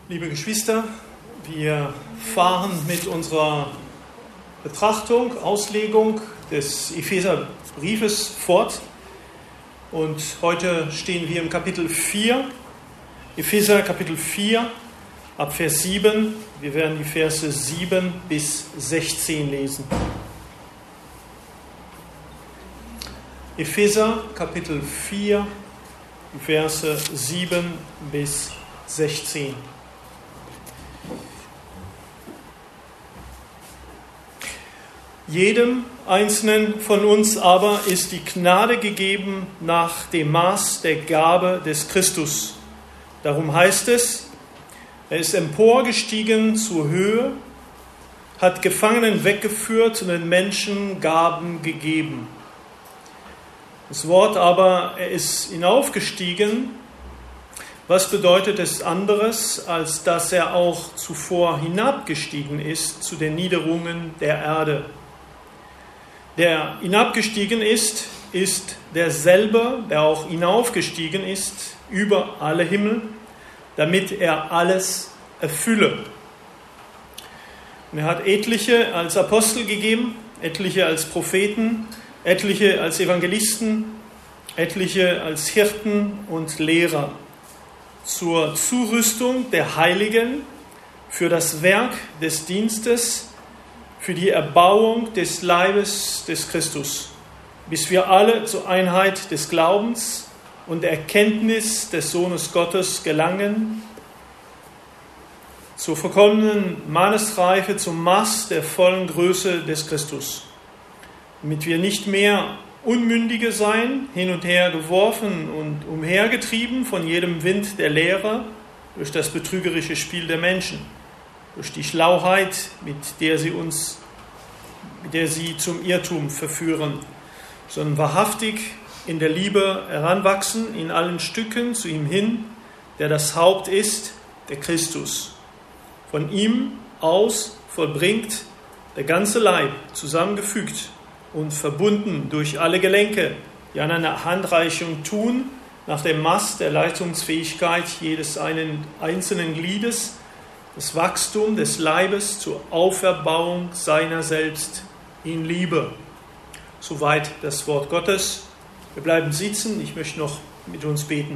Liebe Geschwister, wir fahren mit unserer Betrachtung, Auslegung des Epheserbriefes fort. Und heute stehen wir im Kapitel 4, Epheser Kapitel 4, ab Vers 7. Wir werden die Verse 7 bis 16 lesen. Epheser Kapitel 4, die Verse 7 bis 16. Jedem Einzelnen von uns aber ist die Gnade gegeben nach dem Maß der Gabe des Christus. Darum heißt es, er ist emporgestiegen zur Höhe, hat Gefangenen weggeführt und den Menschen Gaben gegeben. Das Wort aber, er ist hinaufgestiegen, was bedeutet es anderes, als dass er auch zuvor hinabgestiegen ist zu den Niederungen der Erde. Der hinabgestiegen ist, ist derselbe, der auch hinaufgestiegen ist über alle Himmel, damit er alles erfülle. Und er hat etliche als Apostel gegeben, etliche als Propheten, etliche als Evangelisten, etliche als Hirten und Lehrer, zur Zurüstung der Heiligen, für das Werk des Dienstes, für die Erbauung des Leibes des Christus, bis wir alle zur Einheit des Glaubens und der Erkenntnis des Sohnes Gottes gelangen, zur vollkommenen Mannesreife, zum Maß der vollen Größe des Christus, damit wir nicht mehr Unmündige sein, hin und her geworfen und umhergetrieben von jedem Wind der Lehre durch das betrügerische Spiel der Menschen, durch die Schlauheit, mit der sie zum Irrtum verführen, sondern wahrhaftig in der Liebe heranwachsen, in allen Stücken zu ihm hin, der das Haupt ist, der Christus. Von ihm aus vollbringt der ganze Leib, zusammengefügt und verbunden durch alle Gelenke, die an einer Handreichung tun, nach dem Maß der Leistungsfähigkeit jedes einzelnen Gliedes, das Wachstum des Leibes zur Auferbauung seiner selbst in Liebe. Soweit das Wort Gottes. Wir bleiben sitzen. Ich möchte noch mit uns beten.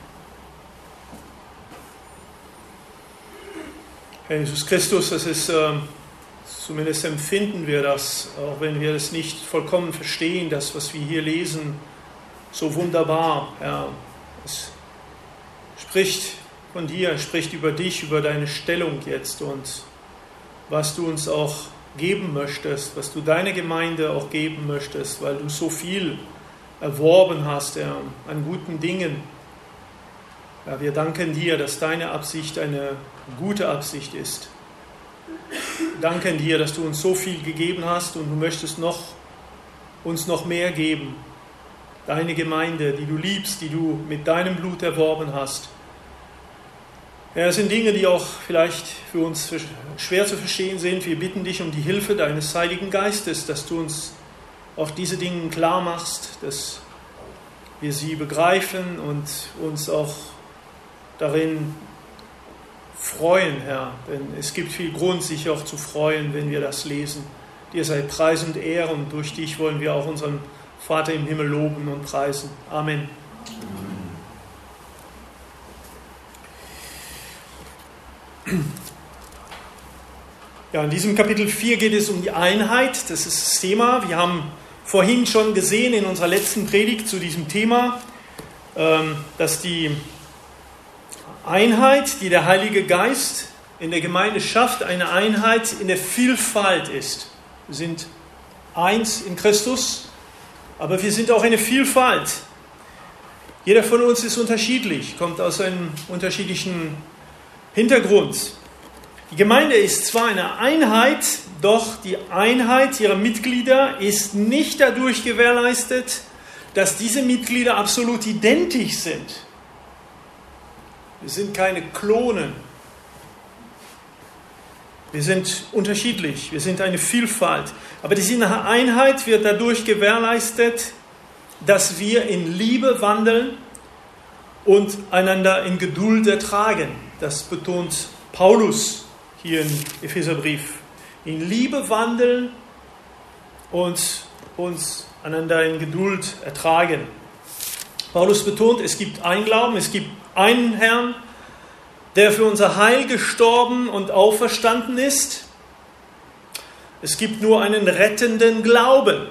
Herr Jesus Christus, das ist, zumindest empfinden wir das, auch wenn wir das nicht vollkommen verstehen, das, was wir hier lesen, so wunderbar. Herr, es spricht von dir, spricht über dich, über deine Stellung jetzt und was du uns auch geben möchtest, was du deiner Gemeinde auch geben möchtest, weil du so viel erworben hast, Herr, an guten Dingen. Ja, wir danken dir, dass deine Absicht eine gute Absicht ist. Wir danken dir, dass du uns so viel gegeben hast und du möchtest uns noch mehr geben. Deine Gemeinde, die du liebst, die du mit deinem Blut erworben hast. Ja, es sind Dinge, die auch vielleicht für uns schwer zu verstehen sind. Wir bitten dich um die Hilfe deines Heiligen Geistes, dass du uns auch diese Dinge klar machst, dass wir sie begreifen und uns auch darin freuen, Herr. Denn es gibt viel Grund, sich auch zu freuen, wenn wir das lesen. Dir sei Preis und Ehre und durch dich wollen wir auch unseren Vater im Himmel loben und preisen. Amen. Ja, in diesem Kapitel 4 geht es um die Einheit. Das ist das Thema. Wir haben vorhin schon gesehen in unserer letzten Predigt zu diesem Thema, dass die Einheit, die der Heilige Geist in der Gemeinde schafft, eine Einheit in der Vielfalt ist. Wir sind eins in Christus, aber wir sind auch eine Vielfalt. Jeder von uns ist unterschiedlich, kommt aus einem unterschiedlichen Hintergrund. Die Gemeinde ist zwar eine Einheit, doch die Einheit ihrer Mitglieder ist nicht dadurch gewährleistet, dass diese Mitglieder absolut identisch sind. Wir sind keine Klonen. Wir sind unterschiedlich, wir sind eine Vielfalt. Aber diese Einheit wird dadurch gewährleistet, dass wir in Liebe wandeln und einander in Geduld ertragen. Das betont Paulus hier im Epheserbrief. In Liebe wandeln und uns einander in Geduld ertragen. Paulus betont, es gibt einen Glauben, es gibt einen Herrn, der für unser Heil gestorben und auferstanden ist. Es gibt nur einen rettenden Glauben.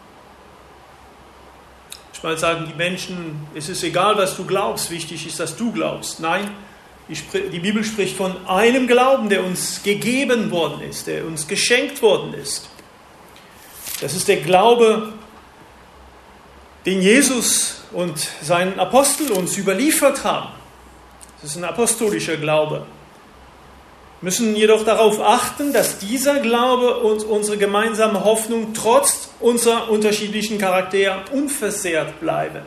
Manchmal sagen die Menschen, es ist egal, was du glaubst, wichtig ist, dass du glaubst. Nein, die Bibel spricht von einem Glauben, der uns gegeben worden ist, der uns geschenkt worden ist. Das ist der Glaube, den Jesus und seinen Apostel uns überliefert haben. Das ist ein apostolischer Glaube. Wir müssen jedoch darauf achten, dass dieser Glaube und unsere gemeinsame Hoffnung trotz unserer unterschiedlichen Charaktere unversehrt bleiben.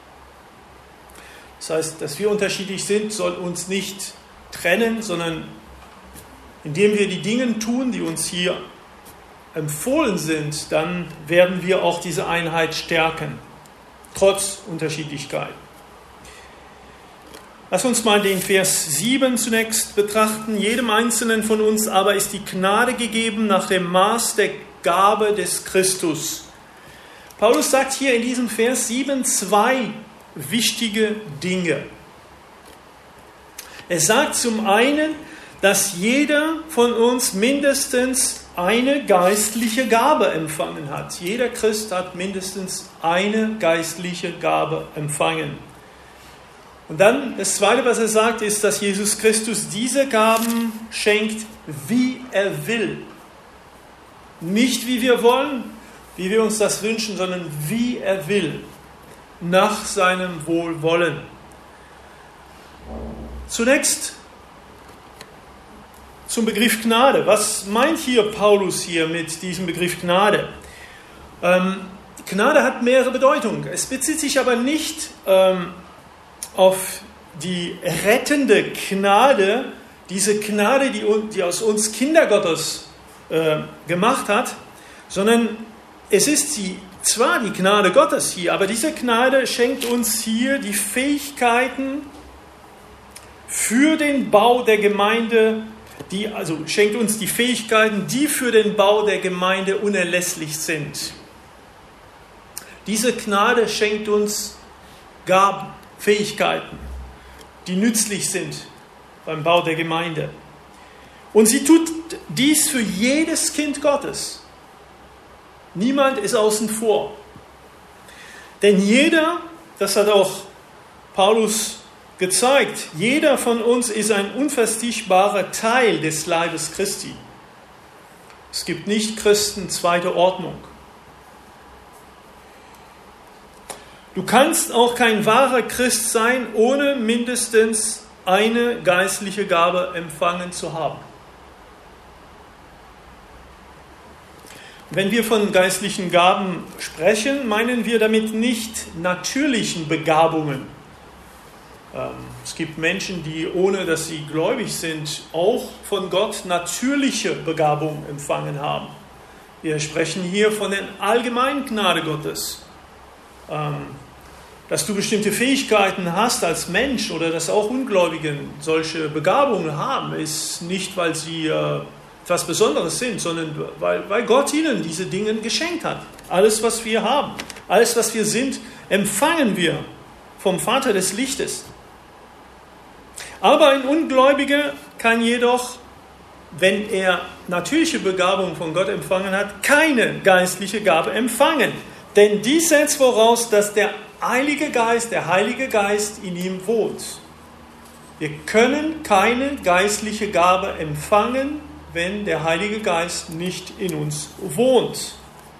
Das heißt, dass wir unterschiedlich sind, soll uns nicht trennen, sondern indem wir die Dinge tun, die uns hier empfohlen sind, dann werden wir auch diese Einheit stärken, trotz Unterschiedlichkeit. Lass uns mal den Vers 7 zunächst betrachten. Jedem Einzelnen von uns aber ist die Gnade gegeben nach dem Maß der Gabe des Christus. Paulus sagt hier in diesem Vers 7 zwei wichtige Dinge. Er sagt zum einen, dass jeder von uns mindestens eine geistliche Gabe empfangen hat. Jeder Christ hat mindestens eine geistliche Gabe empfangen. Und dann das Zweite, was er sagt, ist, dass Jesus Christus diese Gaben schenkt, wie er will. Nicht wie wir wollen, wie wir uns das wünschen, sondern wie er will, nach seinem Wohlwollen. Zunächst zum Begriff Gnade. Was meint hier Paulus hier mit diesem Begriff Gnade? Gnade hat mehrere Bedeutungen. Es bezieht sich aber nicht auf die rettende Gnade, diese Gnade, die aus uns Kinder Gottes gemacht hat, sondern es ist zwar die Gnade Gottes hier, aber diese Gnade schenkt uns hier die Fähigkeiten für den Bau der Gemeinde, schenkt uns die Fähigkeiten, die für den Bau der Gemeinde unerlässlich sind. Diese Gnade schenkt uns Gaben, Fähigkeiten, die nützlich sind beim Bau der Gemeinde. Und sie tut dies für jedes Kind Gottes. Niemand ist außen vor. Denn jeder, das hat auch Paulus gezeigt, jeder von uns ist ein unverzichtbarer Teil des Leibes Christi. Es gibt nicht Christen zweiter Ordnung. Du kannst auch kein wahrer Christ sein, ohne mindestens eine geistliche Gabe empfangen zu haben. Wenn wir von geistlichen Gaben sprechen, meinen wir damit nicht natürlichen Begabungen. Es gibt Menschen, die, ohne dass sie gläubig sind, auch von Gott natürliche Begabungen empfangen haben. Wir sprechen hier von der allgemeinen Gnade Gottes. Dass du bestimmte Fähigkeiten hast als Mensch oder dass auch Ungläubigen solche Begabungen haben, ist nicht, weil sie etwas Besonderes sind, sondern weil Gott ihnen diese Dinge geschenkt hat. Alles, was wir haben, alles, was wir sind, empfangen wir vom Vater des Lichtes. Aber ein Ungläubiger kann jedoch, wenn er natürliche Begabung von Gott empfangen hat, keine geistliche Gabe empfangen. Denn dies setzt voraus, dass der Heilige Geist in ihm wohnt. Wir können keine geistliche Gabe empfangen, wenn der Heilige Geist nicht in uns wohnt.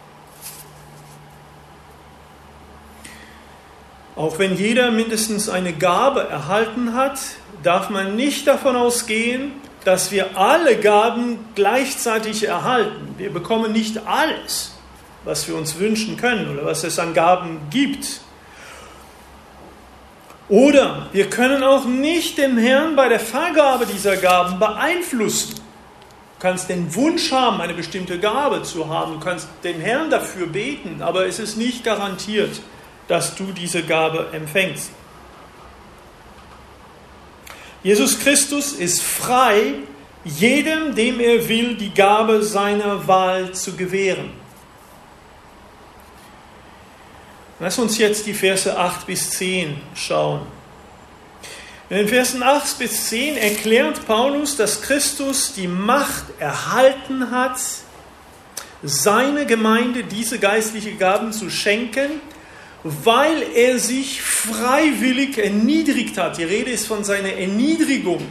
Auch wenn jeder mindestens eine Gabe erhalten hat, darf man nicht davon ausgehen, dass wir alle Gaben gleichzeitig erhalten. Wir bekommen nicht alles, was wir uns wünschen können oder was es an Gaben gibt. Oder wir können auch nicht den Herrn bei der Vergabe dieser Gaben beeinflussen. Du kannst den Wunsch haben, eine bestimmte Gabe zu haben. Du kannst den Herrn dafür beten, aber es ist nicht garantiert, dass du diese Gabe empfängst. Jesus Christus ist frei jedem, dem er will, die Gabe seiner Wahl zu gewähren. Lass uns jetzt die Verse 8 bis 10 schauen. In den Versen 8 bis 10 erklärt Paulus, dass Christus die Macht erhalten hat, seine Gemeinde diese geistlichen Gaben zu schenken, weil er sich freiwillig erniedrigt hat. Die Rede ist von seiner Erniedrigung.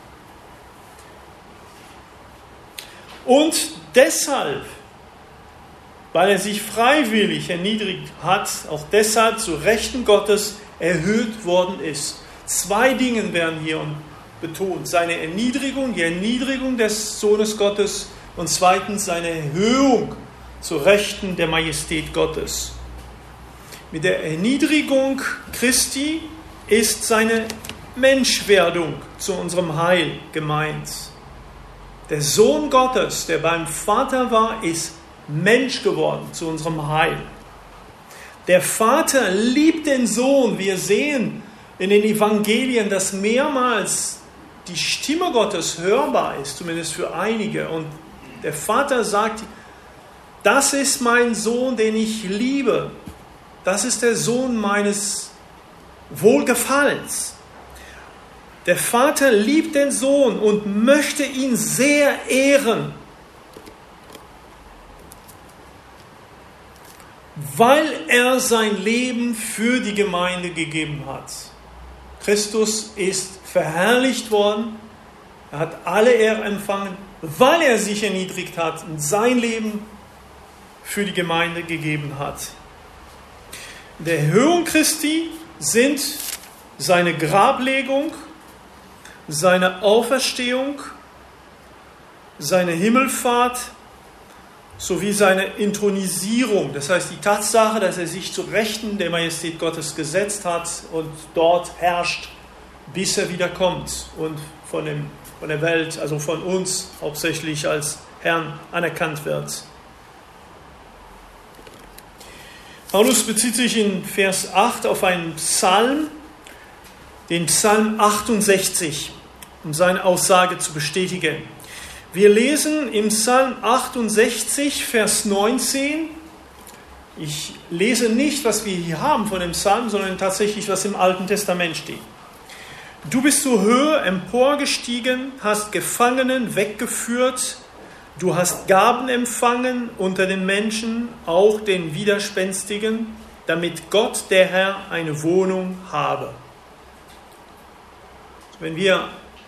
Und deshalb, weil er sich freiwillig erniedrigt hat, auch deshalb zu Rechten Gottes erhöht worden ist. 2 Dinge werden hier betont. Seine Erniedrigung, die Erniedrigung des Sohnes Gottes und zweitens seine Erhöhung zu Rechten der Majestät Gottes. Mit der Erniedrigung Christi ist seine Menschwerdung zu unserem Heil gemeint. Der Sohn Gottes, der beim Vater war, ist Mensch geworden zu unserem Heil. Der Vater liebt den Sohn. Wir sehen in den Evangelien, dass mehrmals die Stimme Gottes hörbar ist, zumindest für einige. Und der Vater sagt, das ist mein Sohn, den ich liebe. Das ist der Sohn meines Wohlgefallens. Der Vater liebt den Sohn und möchte ihn sehr ehren, weil er sein Leben für die Gemeinde gegeben hat. Christus ist verherrlicht worden, er hat alle Ehre empfangen, weil er sich erniedrigt hat und sein Leben für die Gemeinde gegeben hat. In der Erhöhung Christi sind seine Grablegung, seine Auferstehung, seine Himmelfahrt sowie seine Inthronisierung, das heißt die Tatsache, dass er sich zu Rechten der Majestät Gottes gesetzt hat und dort herrscht, bis er wiederkommt und von der Welt, also von uns hauptsächlich als Herrn anerkannt wird. Paulus bezieht sich in Vers 8 auf einen Psalm, den Psalm 68, um seine Aussage zu bestätigen. Wir lesen im Psalm 68, Vers 19. Ich lese nicht, was wir hier haben von dem Psalm, sondern tatsächlich, was im Alten Testament steht. Du bist zur Höhe emporgestiegen, hast Gefangenen weggeführt, du hast Gaben empfangen unter den Menschen, auch den Widerspenstigen, damit Gott, der Herr, eine Wohnung habe. Wenn wir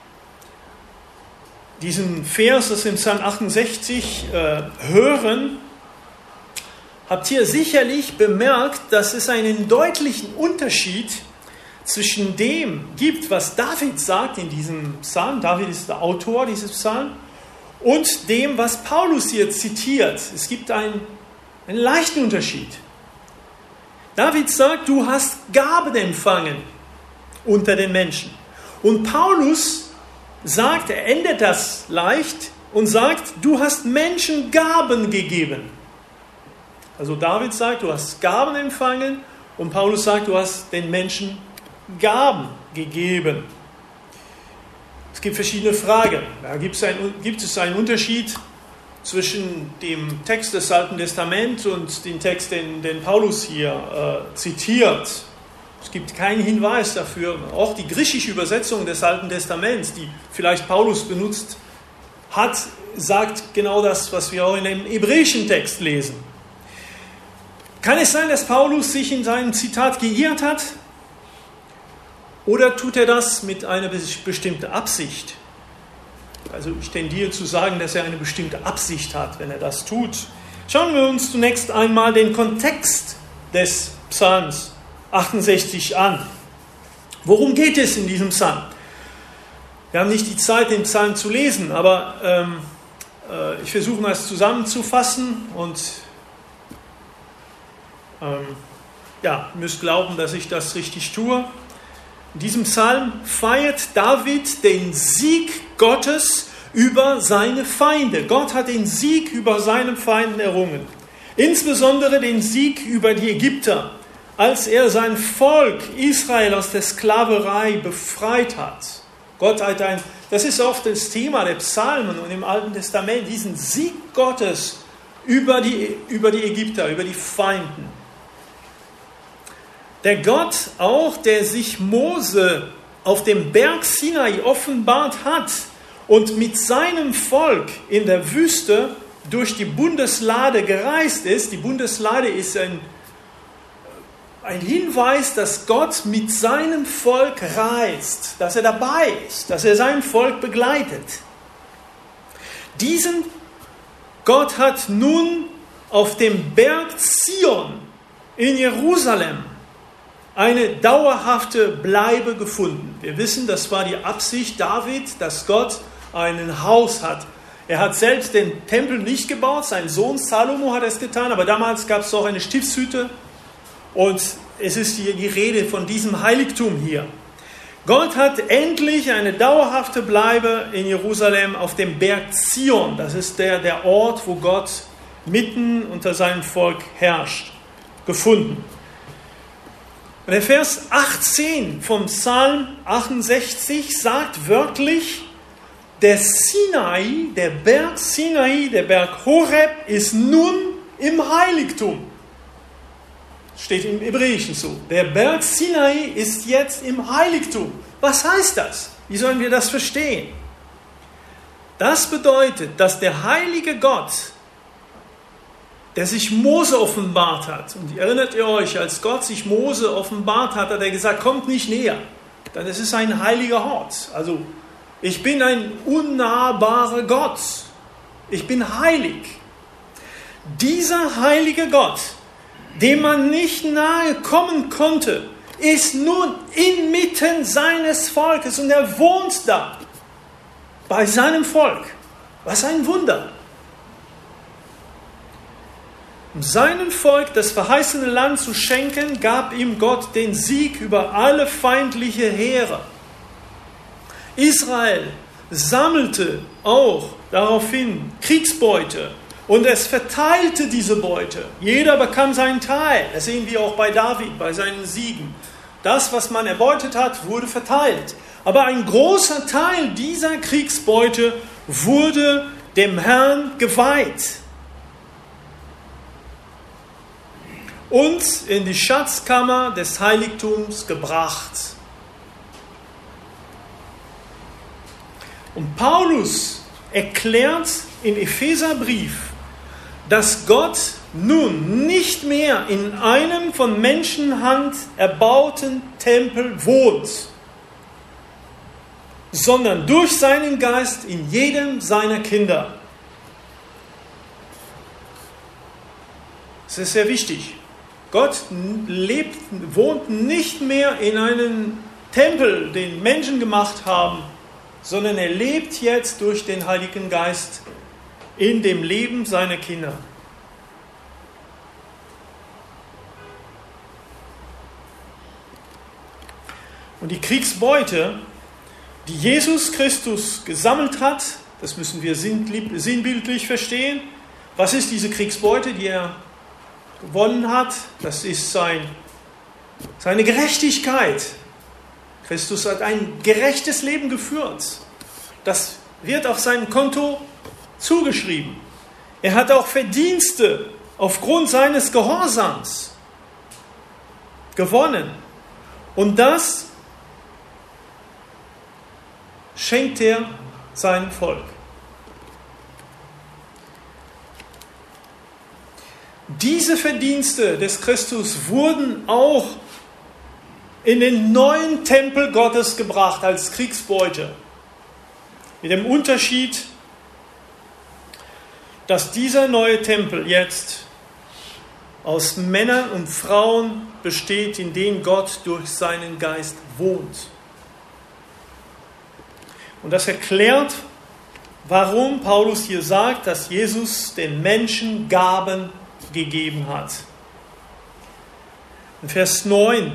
diesen Vers, das im Psalm 68, hören, habt ihr sicherlich bemerkt, dass es einen deutlichen Unterschied zwischen dem gibt, was David sagt in diesem Psalm, David ist der Autor dieses Psalms, und dem, was Paulus hier zitiert. Es gibt einen leichten Unterschied. David sagt, du hast Gaben empfangen unter den Menschen. Und Paulus sagt, er ändert das leicht und sagt, du hast Menschen Gaben gegeben. Also David sagt, du hast Gaben empfangen und Paulus sagt, du hast den Menschen Gaben gegeben. Es gibt verschiedene Fragen. Da gibt es einen Unterschied zwischen dem Text des Alten Testaments und dem Text, den Paulus hier zitiert. Es gibt keinen Hinweis dafür. Auch die griechische Übersetzung des Alten Testaments, die vielleicht Paulus benutzt hat, sagt genau das, was wir auch in dem hebräischen Text lesen. Kann es sein, dass Paulus sich in seinem Zitat geirrt hat? Oder tut er das mit einer bestimmten Absicht? Also ich tendiere zu sagen, dass er eine bestimmte Absicht hat, wenn er das tut. Schauen wir uns zunächst einmal den Kontext des Psalms 68 an. Worum geht es in diesem Psalm? Wir haben nicht die Zeit, den Psalm zu lesen, aber ich versuche mal es zusammenzufassen und müsst glauben, dass ich das richtig tue. In diesem Psalm feiert David den Sieg Gottes über seine Feinde. Gott hat den Sieg über seine Feinde errungen. Insbesondere den Sieg über die Ägypter, als er sein Volk Israel aus der Sklaverei befreit hat. Das ist oft das Thema der Psalmen und im Alten Testament, diesen Sieg Gottes über die Ägypter, über die Feinden. Der Gott auch, der sich Mose auf dem Berg Sinai offenbart hat und mit seinem Volk in der Wüste durch die Bundeslade gereist ist. Die Bundeslade ist ein Hinweis, dass Gott mit seinem Volk reist, dass er dabei ist, dass er sein Volk begleitet. Diesen Gott hat nun auf dem Berg Zion in Jerusalem eine dauerhafte Bleibe gefunden. Wir wissen, das war die Absicht David, dass Gott ein Haus hat. Er hat selbst den Tempel nicht gebaut, sein Sohn Salomo hat es getan, aber damals gab es auch eine Stiftshütte und es ist die Rede von diesem Heiligtum hier. Gott hat endlich eine dauerhafte Bleibe in Jerusalem auf dem Berg Zion. Das ist der Ort, wo Gott mitten unter seinem Volk herrscht, gefunden. Und der Vers 18 vom Psalm 68 sagt wörtlich, der Berg Sinai, der Berg Horeb ist nun im Heiligtum. Steht im Hebräischen so. Der Berg Sinai ist jetzt im Heiligtum. Was heißt das? Wie sollen wir das verstehen? Das bedeutet, dass der heilige Gott, der sich Mose offenbart hat, und erinnert ihr euch, als Gott sich Mose offenbart hat, hat er gesagt, kommt nicht näher, denn es ist ein heiliger Ort. Also, ich bin ein unnahbarer Gott. Ich bin heilig. Dieser heilige Gott, dem man nicht nahe kommen konnte, ist nun inmitten seines Volkes und er wohnt da, bei seinem Volk. Was ein Wunder! Um seinem Volk das verheißene Land zu schenken, gab ihm Gott den Sieg über alle feindliche Heere. Israel sammelte auch daraufhin Kriegsbeute und es verteilte diese Beute. Jeder bekam seinen Teil. Das sehen wir auch bei David, bei seinen Siegen. Das, was man erbeutet hat, wurde verteilt. Aber ein großer Teil dieser Kriegsbeute wurde dem Herrn geweiht und in die Schatzkammer des Heiligtums gebracht. Und Paulus erklärt im Epheserbrief, dass Gott nun nicht mehr in einem von Menschenhand erbauten Tempel wohnt, sondern durch seinen Geist in jedem seiner Kinder. Das ist sehr wichtig. Gott wohnt nicht mehr in einem Tempel, den Menschen gemacht haben, sondern er lebt jetzt durch den Heiligen Geist in dem Leben seiner Kinder. Und die Kriegsbeute, die Jesus Christus gesammelt hat, das müssen wir sinnbildlich verstehen. Was ist diese Kriegsbeute, die er gewonnen hat? Das ist seine Gerechtigkeit. Christus hat ein gerechtes Leben geführt. Das wird auf seinem Konto zugeschrieben. Er hat auch Verdienste aufgrund seines Gehorsams gewonnen. Und das schenkt er seinem Volk. Diese Verdienste des Christus wurden auch in den neuen Tempel Gottes gebracht als Kriegsbeute. Mit dem Unterschied, dass dieser neue Tempel jetzt aus Männern und Frauen besteht, in denen Gott durch seinen Geist wohnt. Und das erklärt, warum Paulus hier sagt, dass Jesus den Menschen Gaben gegeben hat. In Vers 9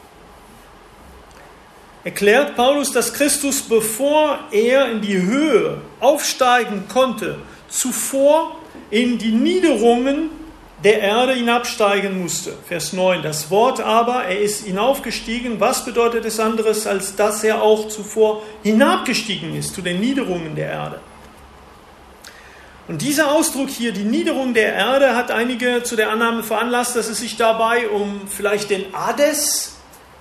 erklärt Paulus, dass Christus, bevor er in die Höhe aufsteigen konnte, zuvor in die Niederungen der Erde hinabsteigen musste. Vers 9. Das Wort aber, er ist hinaufgestiegen. Was bedeutet es anderes, als dass er auch zuvor hinabgestiegen ist zu den Niederungen der Erde? Und dieser Ausdruck hier, die Niederung der Erde, hat einige zu der Annahme veranlasst, dass es sich dabei um vielleicht den Hades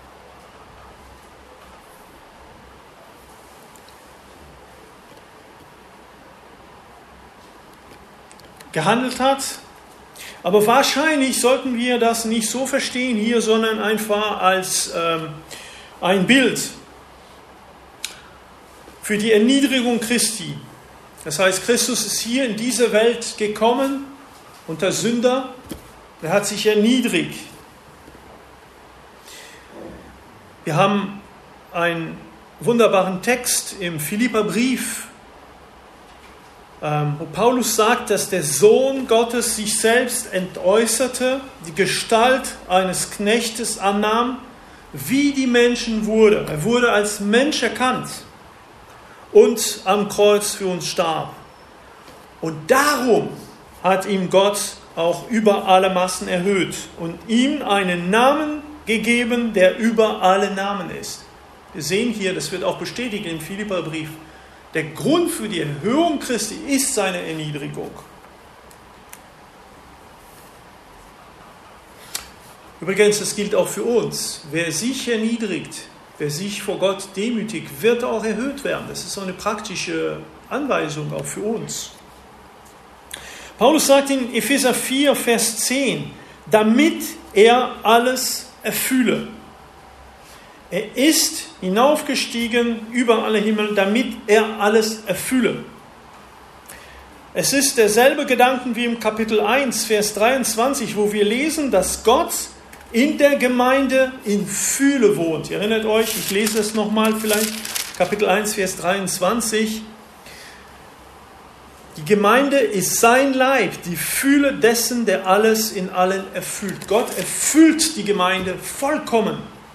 gehandelt hat. Aber wahrscheinlich sollten wir das nicht so verstehen hier, sondern einfach als ein Bild für die Erniedrigung Christi. Das heißt, Christus ist hier in diese Welt gekommen unter Sünder. Er hat sich erniedrigt. Wir haben einen wunderbaren Text im Philipperbrief, wo Paulus sagt, dass der Sohn Gottes sich selbst entäußerte, die Gestalt eines Knechtes annahm, wie die Menschen wurde. Er wurde als Mensch erkannt und am Kreuz für uns starb. Und darum hat ihm Gott auch über alle Massen erhöht und ihm einen Namen gegeben, der über alle Namen ist. Wir sehen hier, das wird auch bestätigt im Philipperbrief, der Grund für die Erhöhung Christi ist seine Erniedrigung. Übrigens, das gilt auch für uns. Wer sich erniedrigt, wer sich vor Gott demütigt, wird auch erhöht werden. Das ist so eine praktische Anweisung auch für uns. Paulus sagt in Epheser 4, Vers 10, damit er alles erfülle. Er ist hinaufgestiegen über alle Himmel, damit er alles erfülle. Es ist derselbe Gedanken wie im Kapitel 1, Vers 23, wo wir lesen, dass Gott in der Gemeinde in Fülle wohnt. Ihr erinnert euch, ich lese es nochmal vielleicht, Kapitel 1, Vers 23. Die Gemeinde ist sein Leib, die Fülle dessen, der alles in allen erfüllt. Gott erfüllt die Gemeinde vollkommen.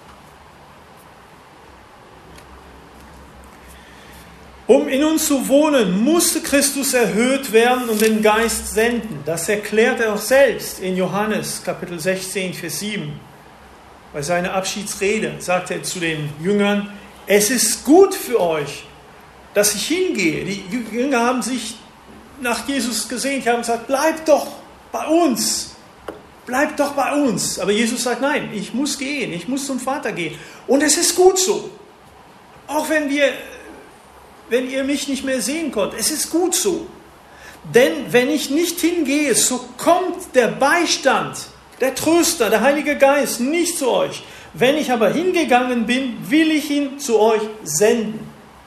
Um in uns zu wohnen, musste Christus erhöht werden und den Geist senden. Das erklärt er auch selbst in Johannes Kapitel 16, Vers 7. Bei seiner Abschiedsrede sagt er zu den Jüngern, es ist gut für euch, dass ich hingehe. Die Jünger haben sich nach Jesus gesehnt, die haben gesagt, bleibt doch bei uns. Bleibt doch bei uns. Aber Jesus sagt, nein, ich muss gehen, ich muss zum Vater gehen. Und es ist gut so. Auch wenn ihr mich nicht mehr sehen konnt. Es ist gut so. Denn wenn ich nicht hingehe, so kommt der Beistand, der Tröster, der Heilige Geist nicht zu euch. Wenn ich aber hingegangen bin, will ich ihn zu euch senden.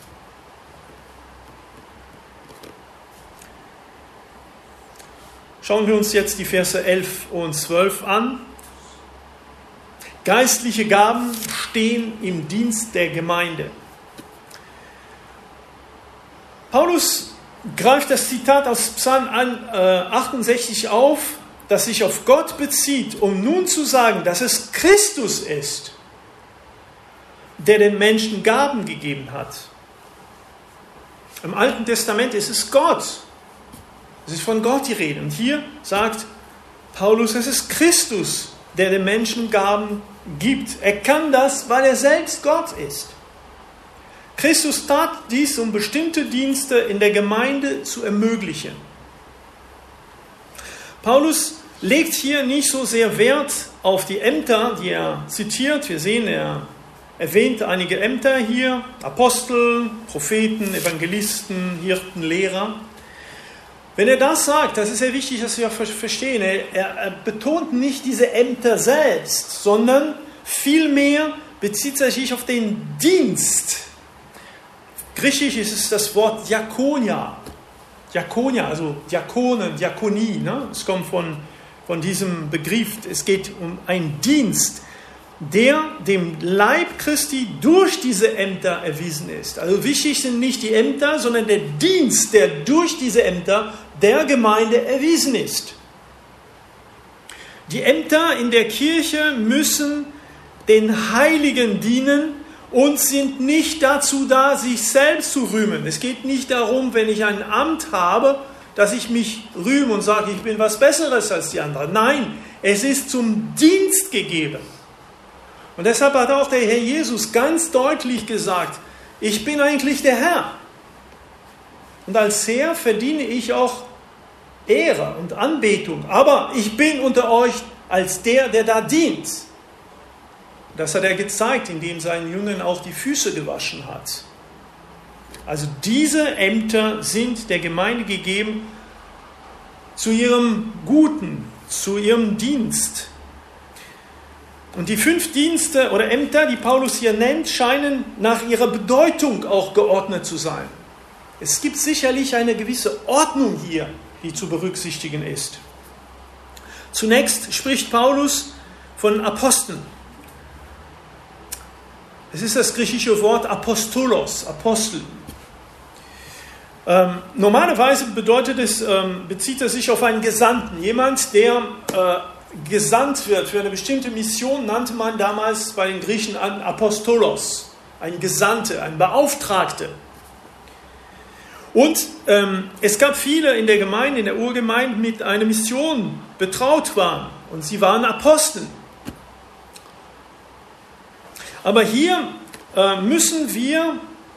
Schauen wir uns jetzt die Verse 11 und 12 an. Geistliche Gaben stehen im Dienst der Gemeinde. Paulus greift das Zitat aus Psalm 68 auf, das sich auf Gott bezieht, um nun zu sagen, dass es Christus ist, der den Menschen Gaben gegeben hat. Im Alten Testament ist es Gott. Es ist von Gott die Rede. Und hier sagt Paulus, es ist Christus, der den Menschen Gaben gibt. Er kann das, weil er selbst Gott ist. Christus tat dies, um bestimmte Dienste in der Gemeinde zu ermöglichen. Paulus legt hier nicht so sehr Wert auf die Ämter, die er zitiert. Wir sehen, er erwähnt einige Ämter hier, Apostel, Propheten, Evangelisten, Hirten, Lehrer. Wenn er das sagt, das ist sehr wichtig, dass wir verstehen, er betont nicht diese Ämter selbst, sondern vielmehr bezieht er sich auf den Dienst. Griechisch ist es das Wort Diakonia. Diakonia, also Diakonen, Diakonie. Ne? Es kommt von diesem Begriff. Es geht um einen Dienst, der dem Leib Christi durch diese Ämter erwiesen ist. Also wichtig sind nicht die Ämter, sondern der Dienst, der durch diese Ämter der Gemeinde erwiesen ist. Die Ämter in der Kirche müssen den Heiligen dienen und sind nicht dazu da, sich selbst zu rühmen. Es geht nicht darum, wenn ich ein Amt habe, dass ich mich rühme und sage, ich bin was Besseres als die anderen. Nein, es ist zum Dienst gegeben. Und deshalb hat auch der Herr Jesus ganz deutlich gesagt, ich bin eigentlich der Herr. Und als Herr verdiene ich auch Ehre und Anbetung. Aber ich bin unter euch als der da dient. Das hat er gezeigt, indem seinen Jüngern auch die Füße gewaschen hat. Also diese Ämter sind der Gemeinde gegeben zu ihrem Guten, zu ihrem Dienst. Und die 5 Dienste oder Ämter, die Paulus hier nennt, scheinen nach ihrer Bedeutung auch geordnet zu sein. Es gibt sicherlich eine gewisse Ordnung hier, die zu berücksichtigen ist. Zunächst spricht Paulus von Aposteln. Es ist das griechische Wort Apostolos, Apostel. Normalerweise bezieht es sich auf einen Gesandten. Jemand, der gesandt wird für eine bestimmte Mission, nannte man damals bei den Griechen Apostolos. Ein Gesandter, ein Beauftragter. Und es gab viele in der Gemeinde, in der Urgemeinde, mit einer Mission betraut waren. Und sie waren Apostel. Aber hier müssen wir,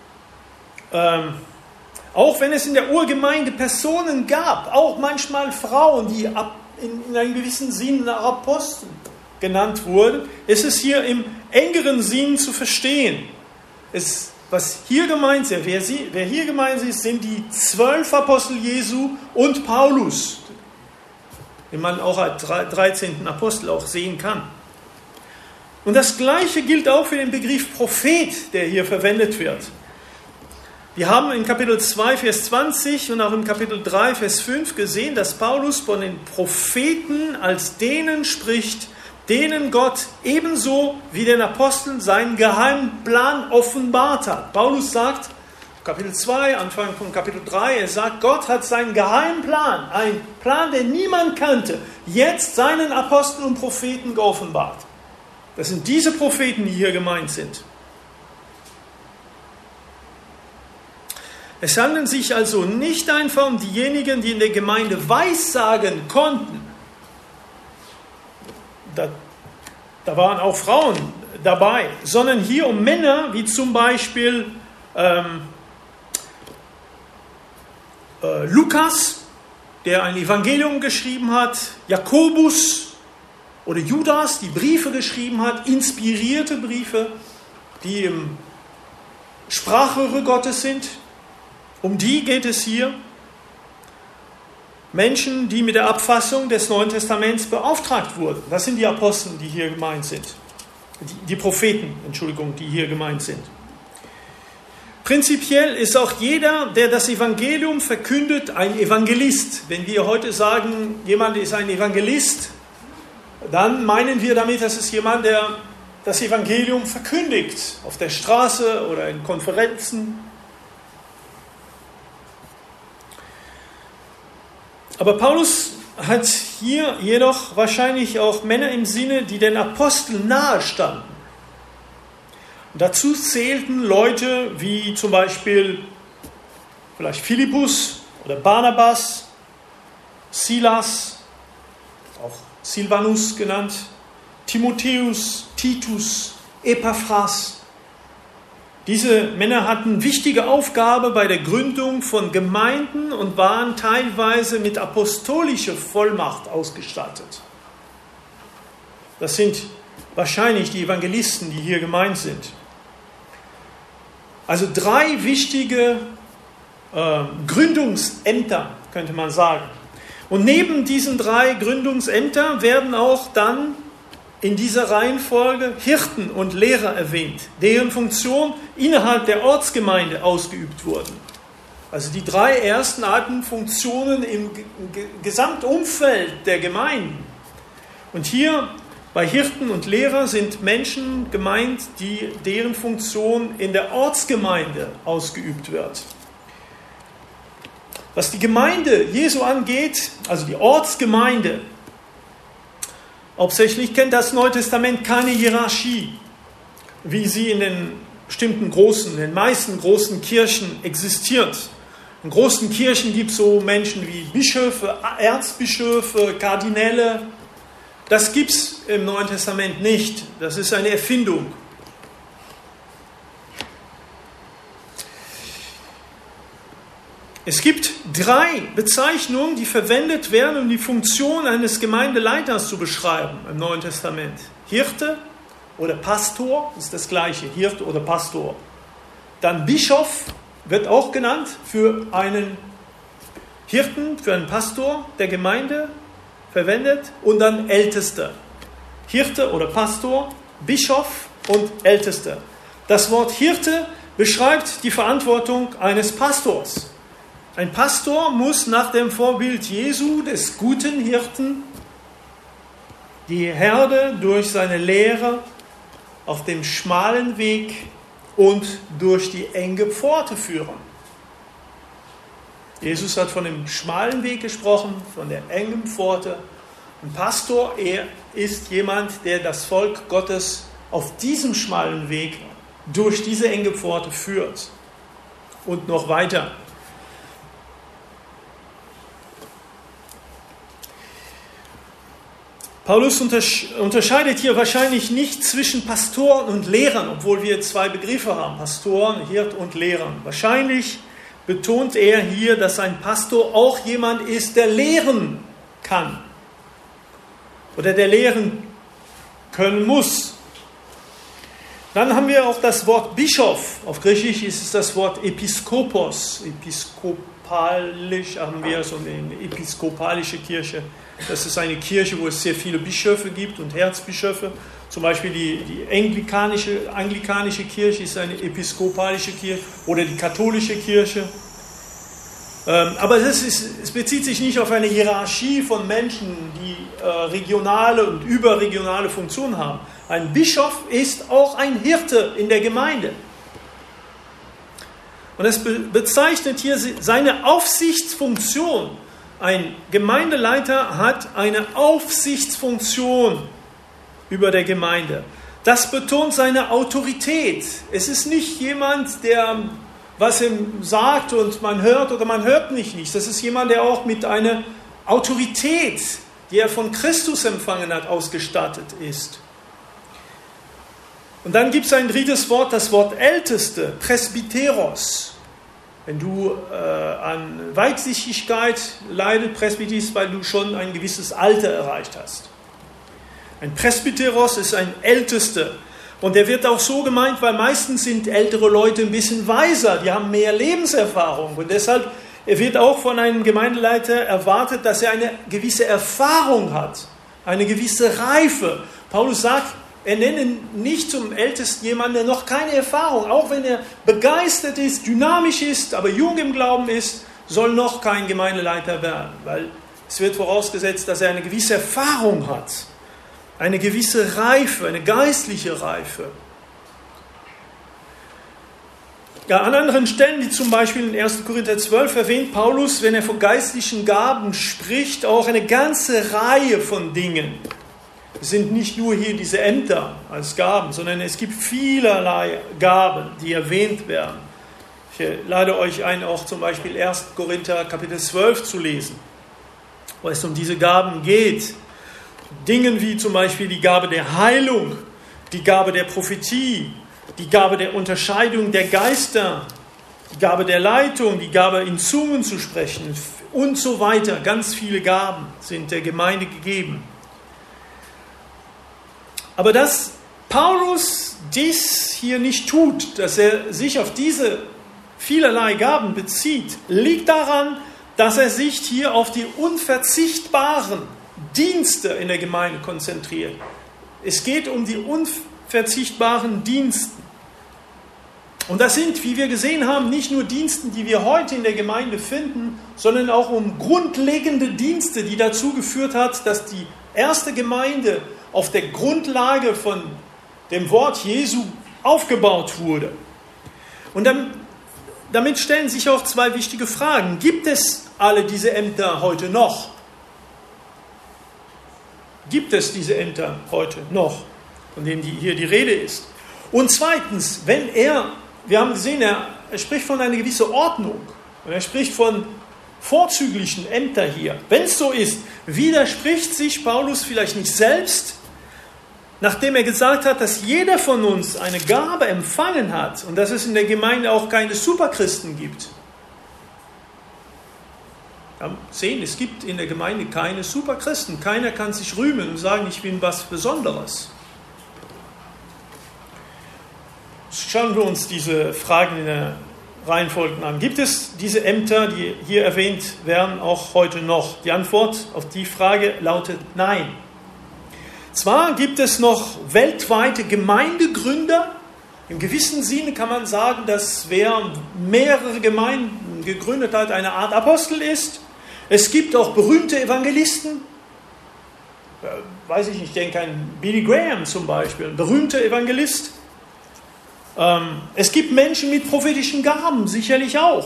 auch wenn es in der Urgemeinde Personen gab, auch manchmal Frauen, die in einem gewissen Sinn Apostel genannt wurden, ist es hier im engeren Sinn zu verstehen. Was hier gemeint ist, wer hier gemeint ist, sind die 12 Apostel Jesu und Paulus, den man auch als 13. Apostel auch sehen kann. Und das Gleiche gilt auch für den Begriff Prophet, der hier verwendet wird. Wir haben in Kapitel 2, Vers 20 und auch im Kapitel 3, Vers 5 gesehen, dass Paulus von den Propheten als denen spricht, denen Gott ebenso wie den Aposteln seinen geheimen Plan offenbart hat. Paulus sagt, Kapitel 2, Anfang von Kapitel 3, er sagt, Gott hat seinen geheimen Plan, einen Plan, den niemand kannte, jetzt seinen Aposteln und Propheten geoffenbart. Das sind diese Propheten, die hier gemeint sind. Es handelt sich also nicht einfach um diejenigen, die in der Gemeinde weissagen konnten. Da waren auch Frauen dabei, sondern hier um Männer, wie zum Beispiel Lukas, der ein Evangelium geschrieben hat, Jakobus oder Judas, die Briefe geschrieben hat, inspirierte Briefe, die im Sprachrohr Gottes sind. Um die geht es hier. Menschen, die mit der Abfassung des Neuen Testaments beauftragt wurden. Das sind die Apostel, die hier gemeint sind. Die Propheten, die hier gemeint sind. Prinzipiell ist auch jeder, der das Evangelium verkündet, ein Evangelist. Wenn wir heute sagen, jemand ist ein Evangelist, dann meinen wir damit, dass es jemand, der das Evangelium verkündigt, auf der Straße oder in Konferenzen. Aber Paulus hat hier jedoch wahrscheinlich auch Männer im Sinne, die den Aposteln nahestanden. Dazu zählten Leute wie zum Beispiel vielleicht Philippus oder Barnabas, Silas, auch Silvanus genannt, Timotheus, Titus, Epaphras. Diese Männer hatten wichtige Aufgabe bei der Gründung von Gemeinden und waren teilweise mit apostolischer Vollmacht ausgestattet. Das sind wahrscheinlich die Evangelisten, die hier gemeint sind. Also 3 wichtige Gründungsämter, könnte man sagen. Und neben diesen 3 Gründungsämtern werden auch dann in dieser Reihenfolge Hirten und Lehrer erwähnt, deren Funktion innerhalb der Ortsgemeinde ausgeübt wurden. Also die 3 ersten hatten Funktionen im Gesamtumfeld der Gemeinden. Und hier bei Hirten und Lehrer sind Menschen gemeint, deren Funktion in der Ortsgemeinde ausgeübt wird. Was die Gemeinde Jesu angeht, also die Ortsgemeinde, hauptsächlich kennt das Neue Testament keine Hierarchie, wie sie in den meisten großen Kirchen existiert. In großen Kirchen gibt es so Menschen wie Bischöfe, Erzbischöfe, Kardinäle. Das gibt es im Neuen Testament nicht. Das ist eine Erfindung. Es gibt 3 Bezeichnungen, die verwendet werden, um die Funktion eines Gemeindeleiters zu beschreiben im Neuen Testament. Hirte oder Pastor ist das Gleiche, Hirte oder Pastor. Dann Bischof wird auch genannt für einen Hirten, für einen Pastor der Gemeinde verwendet, und dann Ältester. Hirte oder Pastor, Bischof und Ältester. Das Wort Hirte beschreibt die Verantwortung eines Pastors. Ein Pastor muss nach dem Vorbild Jesu, des guten Hirten, die Herde durch seine Lehre auf dem schmalen Weg und durch die enge Pforte führen. Jesus hat von dem schmalen Weg gesprochen, von der engen Pforte. Ein Pastor, er ist jemand, der das Volk Gottes auf diesem schmalen Weg durch diese enge Pforte führt und noch weiter. Paulus unterscheidet hier wahrscheinlich nicht zwischen Pastoren und Lehrern, obwohl wir 2 Begriffe haben, Pastoren, Hirt und Lehrern. Wahrscheinlich betont er hier, dass ein Pastor auch jemand ist, der lehren kann oder der lehren können muss. Dann haben wir auch das Wort Bischof. Auf Griechisch ist es das Wort Episkopos. Episkopalisch haben wir so eine episkopalische Kirche. Das ist eine Kirche, wo es sehr viele Bischöfe gibt und Erzbischöfe. Zum Beispiel die anglikanische Kirche ist eine episkopalische Kirche oder die katholische Kirche. Aber es bezieht sich nicht auf eine Hierarchie von Menschen, die regionale und überregionale Funktionen haben. Ein Bischof ist auch ein Hirte in der Gemeinde. Und es bezeichnet hier seine Aufsichtsfunktion. Ein Gemeindeleiter hat eine Aufsichtsfunktion über der Gemeinde. Das betont seine Autorität. Es ist nicht jemand, der was ihm sagt und man hört oder man hört nicht. Das ist jemand, der auch mit einer Autorität, die er von Christus empfangen hat, ausgestattet ist. Und dann gibt es ein 3. Wort, das Wort Älteste, Presbyteros. Wenn du an Weitsichtigkeit leidest, Presbyteros, weil du schon ein gewisses Alter erreicht hast. Ein Presbyteros ist ein Ältester. Und der wird auch so gemeint, weil meistens sind ältere Leute ein bisschen weiser, die haben mehr Lebenserfahrung. Und deshalb wird auch von einem Gemeindeleiter erwartet, dass er eine gewisse Erfahrung hat, eine gewisse Reife. Paulus sagt, er nennt nicht zum Ältesten jemanden, der noch keine Erfahrung, auch wenn er begeistert ist, dynamisch ist, aber jung im Glauben ist, soll noch kein Gemeindeleiter werden, weil es wird vorausgesetzt, dass er eine gewisse Erfahrung hat, eine gewisse Reife, eine geistliche Reife. Ja, an anderen Stellen, wie zum Beispiel in 1. Korinther 12, erwähnt Paulus, wenn er von geistlichen Gaben spricht, auch eine ganze Reihe von Dingen. Es sind nicht nur hier diese Ämter als Gaben, sondern es gibt vielerlei Gaben, die erwähnt werden. Ich lade euch ein, auch zum Beispiel 1. Korinther Kapitel 12 zu lesen, wo es um diese Gaben geht. Dingen wie zum Beispiel die Gabe der Heilung, die Gabe der Prophetie, die Gabe der Unterscheidung der Geister, die Gabe der Leitung, die Gabe in Zungen zu sprechen und so weiter. Ganz viele Gaben sind der Gemeinde gegeben. Aber dass Paulus dies hier nicht tut, dass er sich auf diese vielerlei Gaben bezieht, liegt daran, dass er sich hier auf die unverzichtbaren Dienste in der Gemeinde konzentriert. Es geht um die unverzichtbaren Dienste. Und das sind, wie wir gesehen haben, nicht nur Dienste, die wir heute in der Gemeinde finden, sondern auch um grundlegende Dienste, die dazu geführt hat, dass die erste Gemeinde auf der Grundlage von dem Wort Jesu aufgebaut wurde. Und damit stellen sich auch 2 wichtige Fragen. Gibt es alle diese Ämter heute noch? Gibt es diese Ämter heute noch, von denen hier die Rede ist? Und zweitens, wir haben gesehen, er spricht von einer gewissen Ordnung. Und er spricht von vorzüglichen Ämtern hier. Wenn es so ist, widerspricht sich Paulus vielleicht nicht selbst, nachdem er gesagt hat, dass jeder von uns eine Gabe empfangen hat und dass es in der Gemeinde auch keine Superchristen gibt. Wir sehen, es gibt in der Gemeinde keine Superchristen. Keiner kann sich rühmen und sagen, ich bin was Besonderes. Schauen wir uns diese Fragen in der Reihenfolge an. Gibt es diese Ämter, die hier erwähnt werden, auch heute noch? Die Antwort auf die Frage lautet nein. Zwar gibt es noch weltweite Gemeindegründer. Im gewissen Sinne kann man sagen, dass wer mehrere Gemeinden gegründet hat, eine Art Apostel ist. Es gibt auch berühmte Evangelisten. Weiß ich nicht, ich denke an Billy Graham zum Beispiel, ein berühmter Evangelist. Es gibt Menschen mit prophetischen Gaben, sicherlich auch.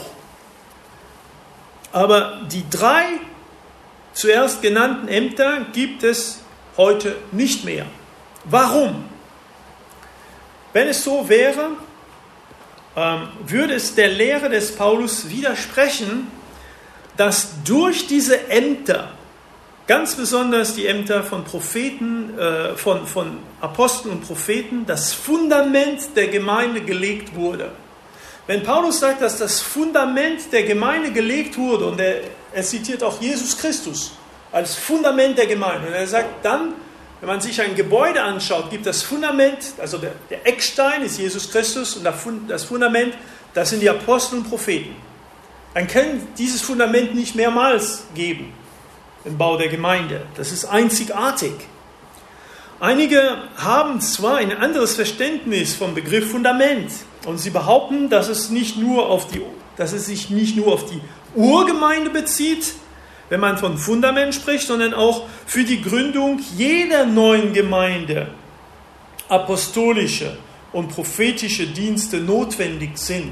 Aber die 3 zuerst genannten Ämter gibt es heute nicht mehr. Warum? Wenn es so wäre, würde es der Lehre des Paulus widersprechen, dass durch diese Ämter, ganz besonders die Ämter von Propheten, von Aposteln und Propheten, das Fundament der Gemeinde gelegt wurde. Wenn Paulus sagt, dass das Fundament der Gemeinde gelegt wurde, und er zitiert auch Jesus Christus als Fundament der Gemeinde, und er sagt dann, wenn man sich ein Gebäude anschaut, gibt das Fundament, also der Eckstein ist Jesus Christus und das Fundament, das sind die Apostel und Propheten. Dann kann dieses Fundament nicht mehrmals geben im Bau der Gemeinde. Das ist einzigartig. Einige haben zwar ein anderes Verständnis vom Begriff Fundament und sie behaupten, dass es sich nicht nur auf die Urgemeinde bezieht, wenn man von Fundament spricht, sondern auch für die Gründung jeder neuen Gemeinde apostolische und prophetische Dienste notwendig sind.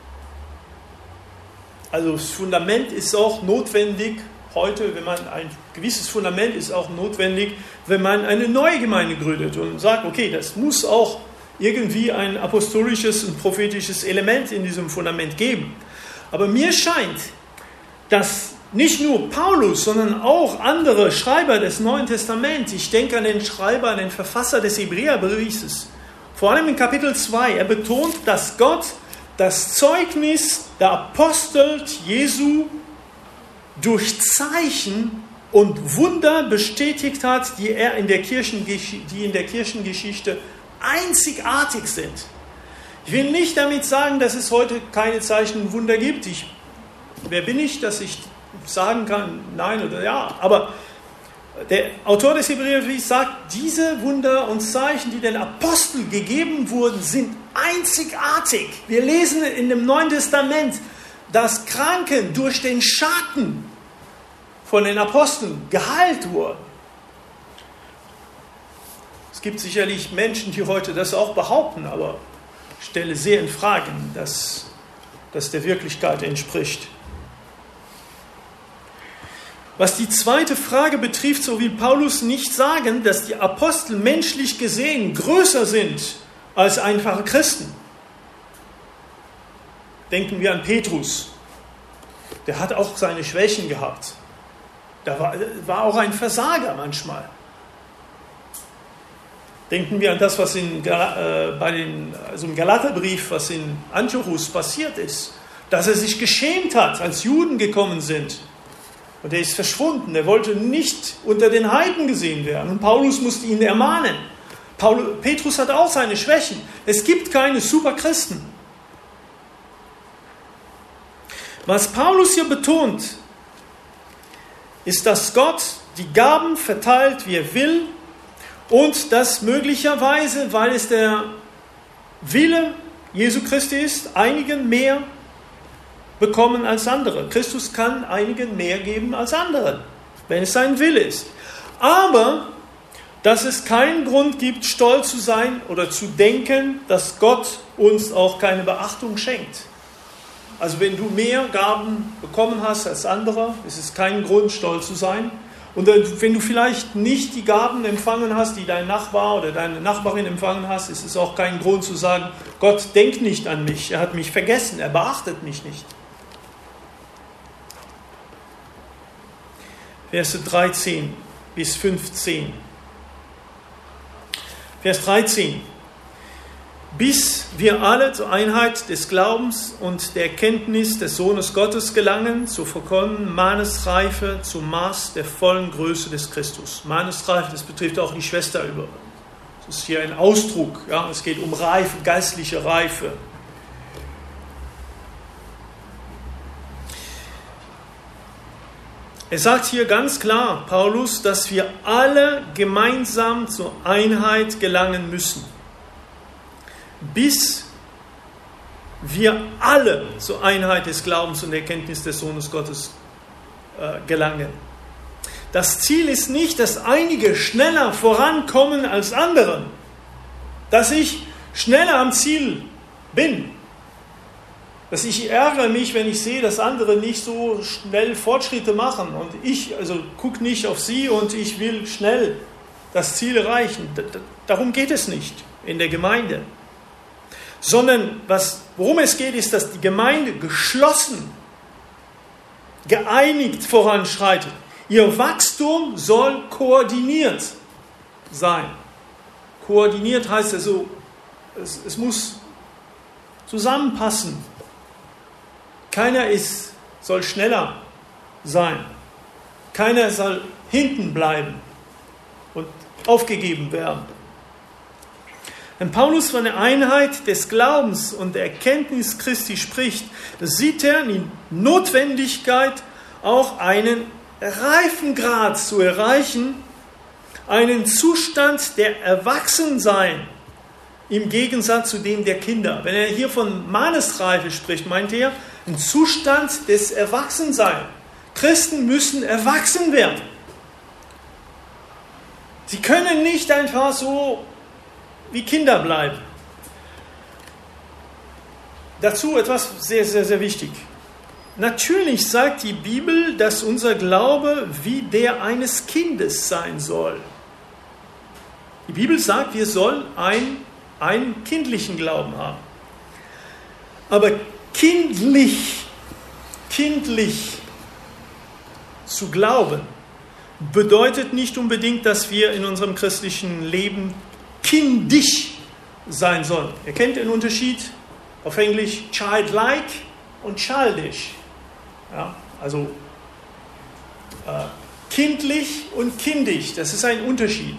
Also das Fundament ist auch notwendig heute, wenn man ein gewisses Fundament ist auch notwendig, wenn man eine neue Gemeinde gründet und sagt, okay, das muss auch irgendwie ein apostolisches und prophetisches Element in diesem Fundament geben. Aber mir scheint, dass nicht nur Paulus, sondern auch andere Schreiber des Neuen Testaments, ich denke an den Schreiber, an den Verfasser des Hebräerbriefes, vor allem in Kapitel 2, er betont, dass Gott das Zeugnis der Apostel Jesu durch Zeichen und Wunder bestätigt hat, die in der Kirchengeschichte einzigartig sind. Ich will nicht damit sagen, dass es heute keine Zeichen und Wunder gibt. Wer bin ich, dass ich sagen kann, nein oder ja, aber der Autor des Hebräerbriefs sagt, diese Wunder und Zeichen, die den Aposteln gegeben wurden, sind einzigartig. Wir lesen in dem Neuen Testament, dass Kranken durch den Schatten von den Aposteln geheilt wurden. Es gibt sicherlich Menschen, die heute das auch behaupten, aber ich stelle sehr in Frage, dass das der Wirklichkeit entspricht. Was die zweite Frage betrifft, so will Paulus nicht sagen, dass die Apostel menschlich gesehen größer sind als einfache Christen. Denken wir an Petrus. Der hat auch seine Schwächen gehabt. Der war auch ein Versager manchmal. Denken wir an das, was im Galaterbrief, was in Antiochus passiert ist. Dass er sich geschämt hat, als Juden gekommen sind. Und er ist verschwunden. Er wollte nicht unter den Heiden gesehen werden. Und Paulus musste ihn ermahnen. Petrus hat auch seine Schwächen. Es gibt keine Superchristen. Was Paulus hier betont, ist, dass Gott die Gaben verteilt, wie er will, und dass möglicherweise, weil es der Wille Jesu Christi ist, einigen mehr bekommen als andere. Christus kann einigen mehr geben als anderen, wenn es sein Wille ist. Aber dass es keinen Grund gibt, stolz zu sein oder zu denken, dass Gott uns auch keine Beachtung schenkt. Also wenn du mehr Gaben bekommen hast als andere, ist es kein Grund, stolz zu sein. Und wenn du vielleicht nicht die Gaben empfangen hast, die dein Nachbar oder deine Nachbarin empfangen hast, ist es auch kein Grund zu sagen, Gott denkt nicht an mich, er hat mich vergessen, er beachtet mich nicht. Verse 13 bis 15. Vers 13. Bis wir alle zur Einheit des Glaubens und der Erkenntnis des Sohnes Gottes gelangen, zur vollkommenen Mannesreife, zum Maß der vollen Größe des Christus. Mannesreife, das betrifft auch die Schwester über. Das ist hier ein Ausdruck. Ja? Es geht um Reife, geistliche Reife. Er sagt hier ganz klar, Paulus, dass wir alle gemeinsam zur Einheit gelangen müssen. Bis wir alle zur Einheit des Glaubens und der Erkenntnis des Sohnes Gottes gelangen. Das Ziel ist nicht, dass einige schneller vorankommen als andere, dass ich schneller am Ziel bin, dass ich ärgere mich, wenn ich sehe, dass andere nicht so schnell Fortschritte machen und ich gucke nicht auf sie und ich will schnell das Ziel erreichen. Darum geht es nicht in der Gemeinde. Sondern worum es geht, ist, dass die Gemeinde geschlossen, geeinigt voranschreitet. Ihr Wachstum soll koordiniert sein. Koordiniert heißt also, es muss zusammenpassen. Keiner soll schneller sein. Keiner soll hinten bleiben und aufgegeben werden. Wenn Paulus von der Einheit des Glaubens und der Erkenntnis Christi spricht, sieht er die Notwendigkeit, auch einen Reifengrad zu erreichen, einen Zustand der Erwachsensein im Gegensatz zu dem der Kinder. Wenn er hier von Mannesreife spricht, meint er einen Zustand des Erwachsenseins. Christen müssen erwachsen werden. Sie können nicht einfach so wie Kinder bleiben. Dazu etwas sehr, sehr, sehr wichtig. Natürlich sagt die Bibel, dass unser Glaube wie der eines Kindes sein soll. Die Bibel sagt, wir sollen einen kindlichen Glauben haben. Aber kindlich zu glauben bedeutet nicht unbedingt, dass wir in unserem christlichen Leben kindisch sein sollen. Ihr kennt den Unterschied auf Englisch childlike und childish. Ja, also kindlich und kindisch, das ist ein Unterschied.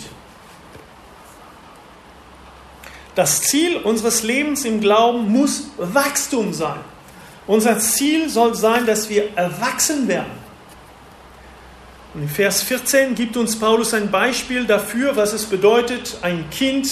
Das Ziel unseres Lebens im Glauben muss Wachstum sein. Unser Ziel soll sein, dass wir erwachsen werden. Und in Vers 14 gibt uns Paulus ein Beispiel dafür, was es bedeutet, ein Kind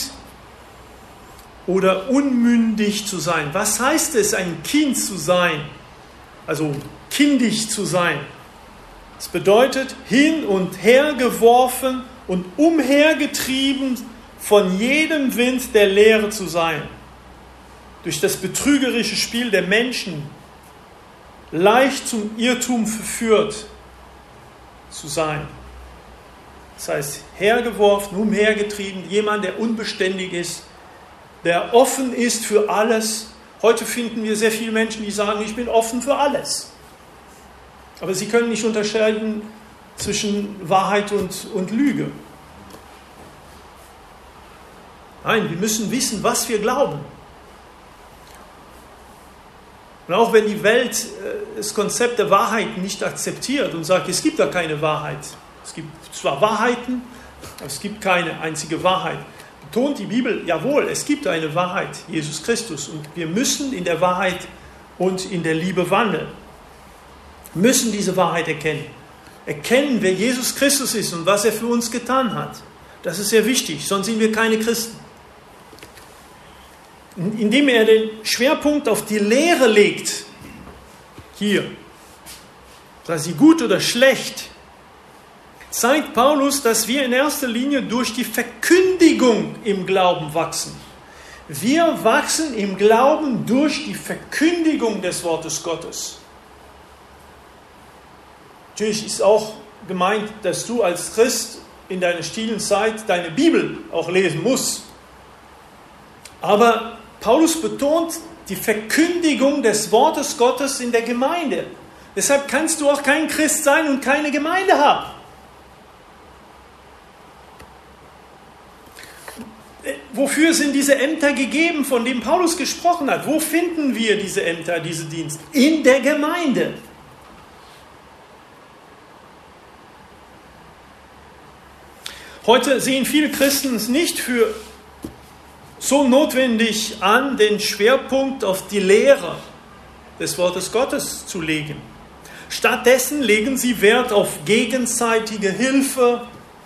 oder unmündig zu sein. Was heißt es, ein Kind zu sein? Also kindisch zu sein. Es bedeutet, hin und her geworfen und umhergetrieben von jedem Wind der Lehre zu sein. Durch das betrügerische Spiel der Menschen leicht zum Irrtum verführt zu sein. Das heißt, hergeworfen, umhergetrieben, jemand, der unbeständig ist, der offen ist für alles. Heute finden wir sehr viele Menschen, die sagen, ich bin offen für alles. Aber sie können nicht unterscheiden zwischen Wahrheit und Lüge. Nein, wir müssen wissen, was wir glauben. Und auch wenn die Welt das Konzept der Wahrheit nicht akzeptiert und sagt, es gibt da keine Wahrheit. Es gibt zwar Wahrheiten, aber es gibt keine einzige Wahrheit. Betont die Bibel, jawohl, es gibt eine Wahrheit, Jesus Christus. Und wir müssen in der Wahrheit und in der Liebe wandeln. Wir müssen diese Wahrheit erkennen. Erkennen, wer Jesus Christus ist und was er für uns getan hat. Das ist sehr wichtig, sonst sind wir keine Christen. Indem er den Schwerpunkt auf die Lehre legt, hier, sei sie gut oder schlecht, zeigt Paulus, dass wir in erster Linie durch die Verkündigung im Glauben wachsen. Wir wachsen im Glauben durch die Verkündigung des Wortes Gottes. Natürlich ist auch gemeint, dass du als Christ in deiner stillen Zeit deine Bibel auch lesen musst. Aber Paulus betont die Verkündigung des Wortes Gottes in der Gemeinde. Deshalb kannst du auch kein Christ sein und keine Gemeinde haben. wofür sind diese Ämter gegeben, von denen Paulus gesprochen hat? Wo finden wir diese Ämter, diese Dienste? In der Gemeinde. Heute sehen viele Christen es nicht für so notwendig an, den Schwerpunkt auf die Lehre des Wortes Gottes zu legen. Stattdessen legen sie Wert auf gegenseitige Hilfe,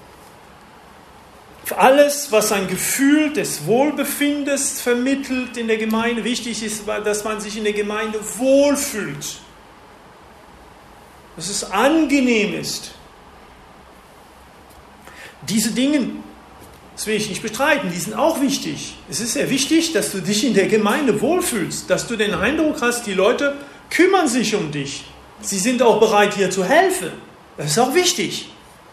auf alles, was ein Gefühl des Wohlbefindens vermittelt in der Gemeinde. Wichtig ist, dass man sich in der Gemeinde wohlfühlt, dass es angenehm ist. Diese Dinge, das will ich nicht bestreiten, die sind auch wichtig. Es ist sehr wichtig, dass du dich in der Gemeinde wohlfühlst, dass du den Eindruck hast, die Leute kümmern sich um dich. Sie sind auch bereit, dir zu helfen. Das ist auch wichtig.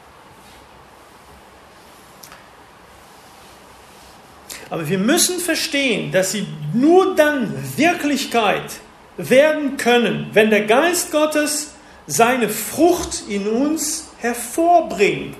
Aber wir müssen verstehen, dass sie nur dann Wirklichkeit werden können, wenn der Geist Gottes seine Frucht in uns hervorbringt.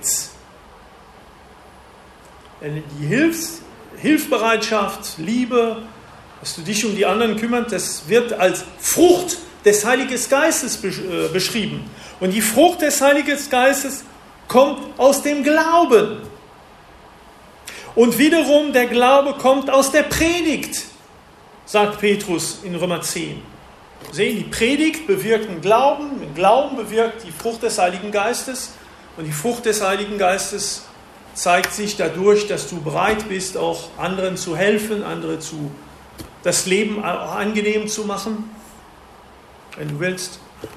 Die Hilfsbereitschaft, Liebe, dass du dich um die anderen kümmerst, das wird als Frucht des Heiligen Geistes beschrieben. Und die Frucht des Heiligen Geistes kommt aus dem Glauben. Und wiederum der Glaube kommt aus der Predigt, sagt Petrus in Römer 10. Sehen, die Predigt bewirkt den Glauben bewirkt die Frucht des Heiligen Geistes. Und die Frucht des Heiligen Geistes zeigt sich dadurch, dass du bereit bist, auch anderen zu helfen, das Leben angenehm zu machen, wenn du willst.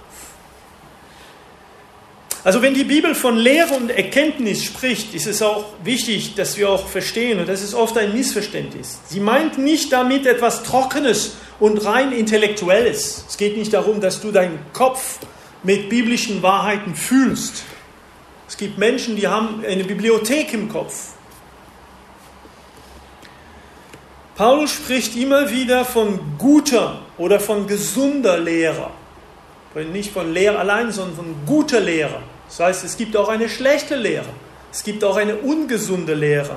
Also wenn die Bibel von Lehre und Erkenntnis spricht, ist es auch wichtig, dass wir auch verstehen, und das ist oft ein Missverständnis. Sie meint nicht damit etwas Trockenes und rein Intellektuelles. Es geht nicht darum, dass du deinen Kopf mit biblischen Wahrheiten fühlst. Es gibt Menschen, die haben eine Bibliothek im Kopf. Paulus spricht immer wieder von guter oder von gesunder Lehre. Nicht von Lehre allein, sondern von guter Lehre. Das heißt, es gibt auch eine schlechte Lehre. Es gibt auch eine ungesunde Lehre.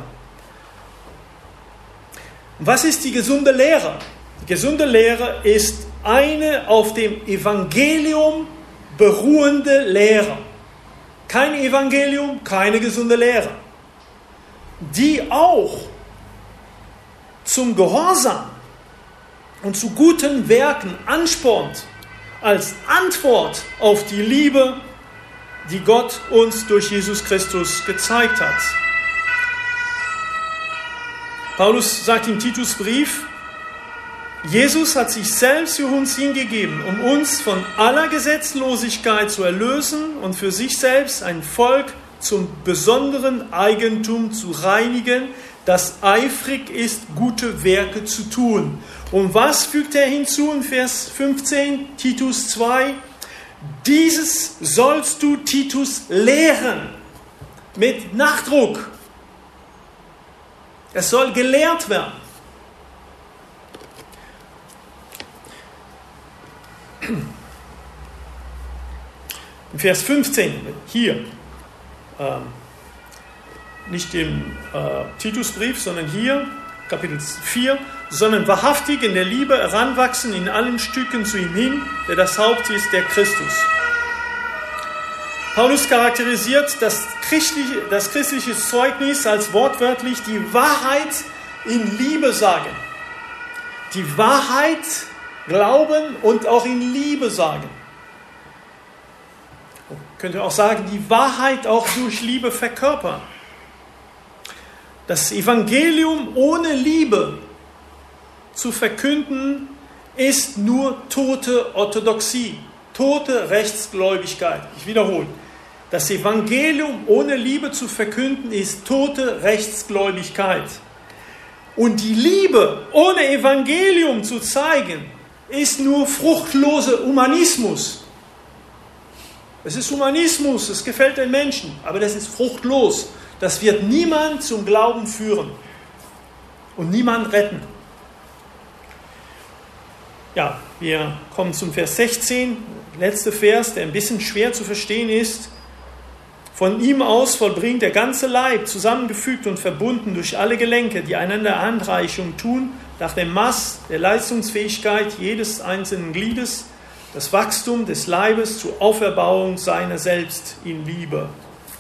Und was ist die gesunde Lehre? Die gesunde Lehre ist eine auf dem Evangelium beruhende Lehre. Kein Evangelium, keine gesunde Lehre. Die auch zum Gehorsam und zu guten Werken anspornt, als Antwort auf die Liebe, die Gott uns durch Jesus Christus gezeigt hat. Paulus sagt im Titusbrief, Jesus hat sich selbst für uns hingegeben, um uns von aller Gesetzlosigkeit zu erlösen und für sich selbst ein Volk zum besonderen Eigentum zu reinigen, das eifrig ist, gute Werke zu tun. Und was fügt er hinzu in Vers 15, Titus 2? Dieses sollst du Titus lehren, mit Nachdruck. Es soll gelehrt werden. In Vers 15, hier, nicht im Titusbrief, sondern hier, Kapitel 4, sondern wahrhaftig in der Liebe heranwachsen in allen Stücken zu ihm hin, der das Haupt ist, der Christus. Paulus charakterisiert das christliche Zeugnis als wortwörtlich die Wahrheit in Liebe sagen. Die Wahrheit glauben und auch in Liebe sagen. Man könnte auch sagen, die Wahrheit auch durch Liebe verkörpern. Das Evangelium ohne Liebe zu verkünden, ist nur tote Orthodoxie, tote Rechtsgläubigkeit. Ich wiederhole, das Evangelium ohne Liebe zu verkünden, ist tote Rechtsgläubigkeit. Und die Liebe ohne Evangelium zu zeigen, ist nur fruchtlose Humanismus. Es ist Humanismus, es gefällt den Menschen, aber das ist fruchtlos. Das wird niemand zum Glauben führen und niemand retten. Ja, wir kommen zum Vers 16, letzter Vers, der ein bisschen schwer zu verstehen ist. Von ihm aus vollbringt der ganze Leib, zusammengefügt und verbunden durch alle Gelenke, die einander Handreichung tun, nach dem Maß der Leistungsfähigkeit jedes einzelnen Gliedes, das Wachstum des Leibes zur Auferbauung seiner selbst in Liebe.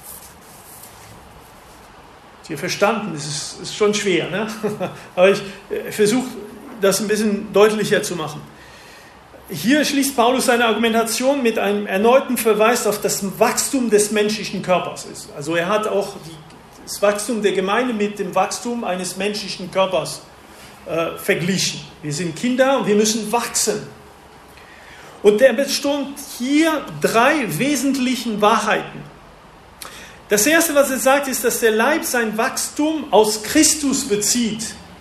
Hier verstanden, das ist schon schwer, ne? Aber ich versuche das ein bisschen deutlicher zu machen. Hier schließt Paulus seine Argumentation mit einem erneuten Verweis auf das Wachstum des menschlichen Körpers. Also er hat auch das Wachstum der Gemeinde mit dem Wachstum eines menschlichen Körpers verglichen. Wir sind Kinder und wir müssen wachsen. Und er betont hier 3 wesentlichen Wahrheiten. Das Erste, was er sagt, ist, dass der Leib sein Wachstum aus Christus bezieht.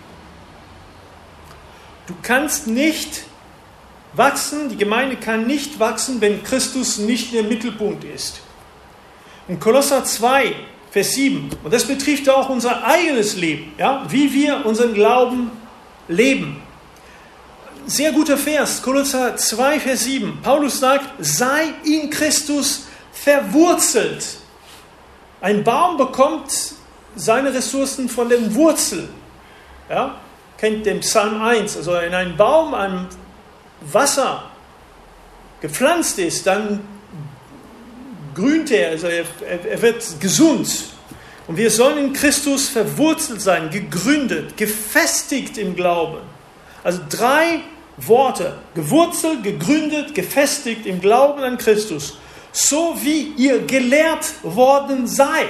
Du kannst nicht wachsen, die Gemeinde kann nicht wachsen, wenn Christus nicht der Mittelpunkt ist. In Kolosser 2, Vers 7, und das betrifft auch unser eigenes Leben, ja, wie wir unseren Glauben leben. Sehr guter Vers, Kolosser 2, Vers 7. Paulus sagt, sei in Christus verwurzelt. Ein Baum bekommt seine Ressourcen von den Wurzeln. Ja? Kennt den Psalm 1. Also wenn ein Baum am Wasser gepflanzt ist, dann grünt er, also er wird gesund. Und wir sollen in Christus verwurzelt sein, gegründet, gefestigt im Glauben. Also 3 Worte, gewurzelt, gegründet, gefestigt im Glauben an Christus. So wie ihr gelehrt worden seid.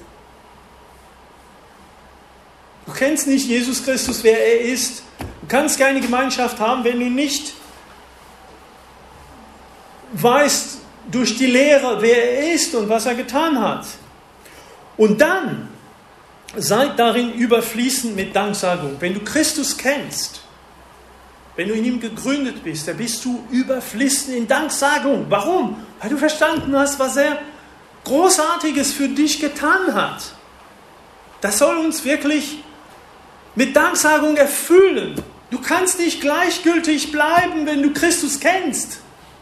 Du kennst nicht Jesus Christus, wer er ist. Du kannst keine Gemeinschaft haben, wenn du nicht weißt durch die Lehre, wer er ist und was er getan hat. Und dann seid darin überfließend mit Danksagung. Wenn du Christus kennst, wenn du in ihm gegründet bist, dann bist du überfließend in Danksagung. Warum? Weil du verstanden hast, was er Großartiges für dich getan hat. Das soll uns wirklich mit Danksagung erfüllen. Du kannst nicht gleichgültig bleiben, wenn du Christus kennst.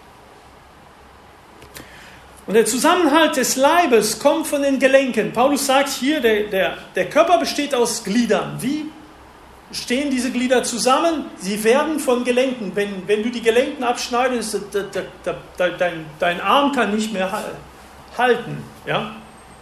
Und der Zusammenhalt des Leibes kommt von den Gelenken. Paulus sagt hier, der Körper besteht aus Gliedern. Wie stehen diese Glieder zusammen? Sie werden von Gelenken. Wenn du die Gelenken abschneidest, dein Arm kann nicht mehr halten. Ja?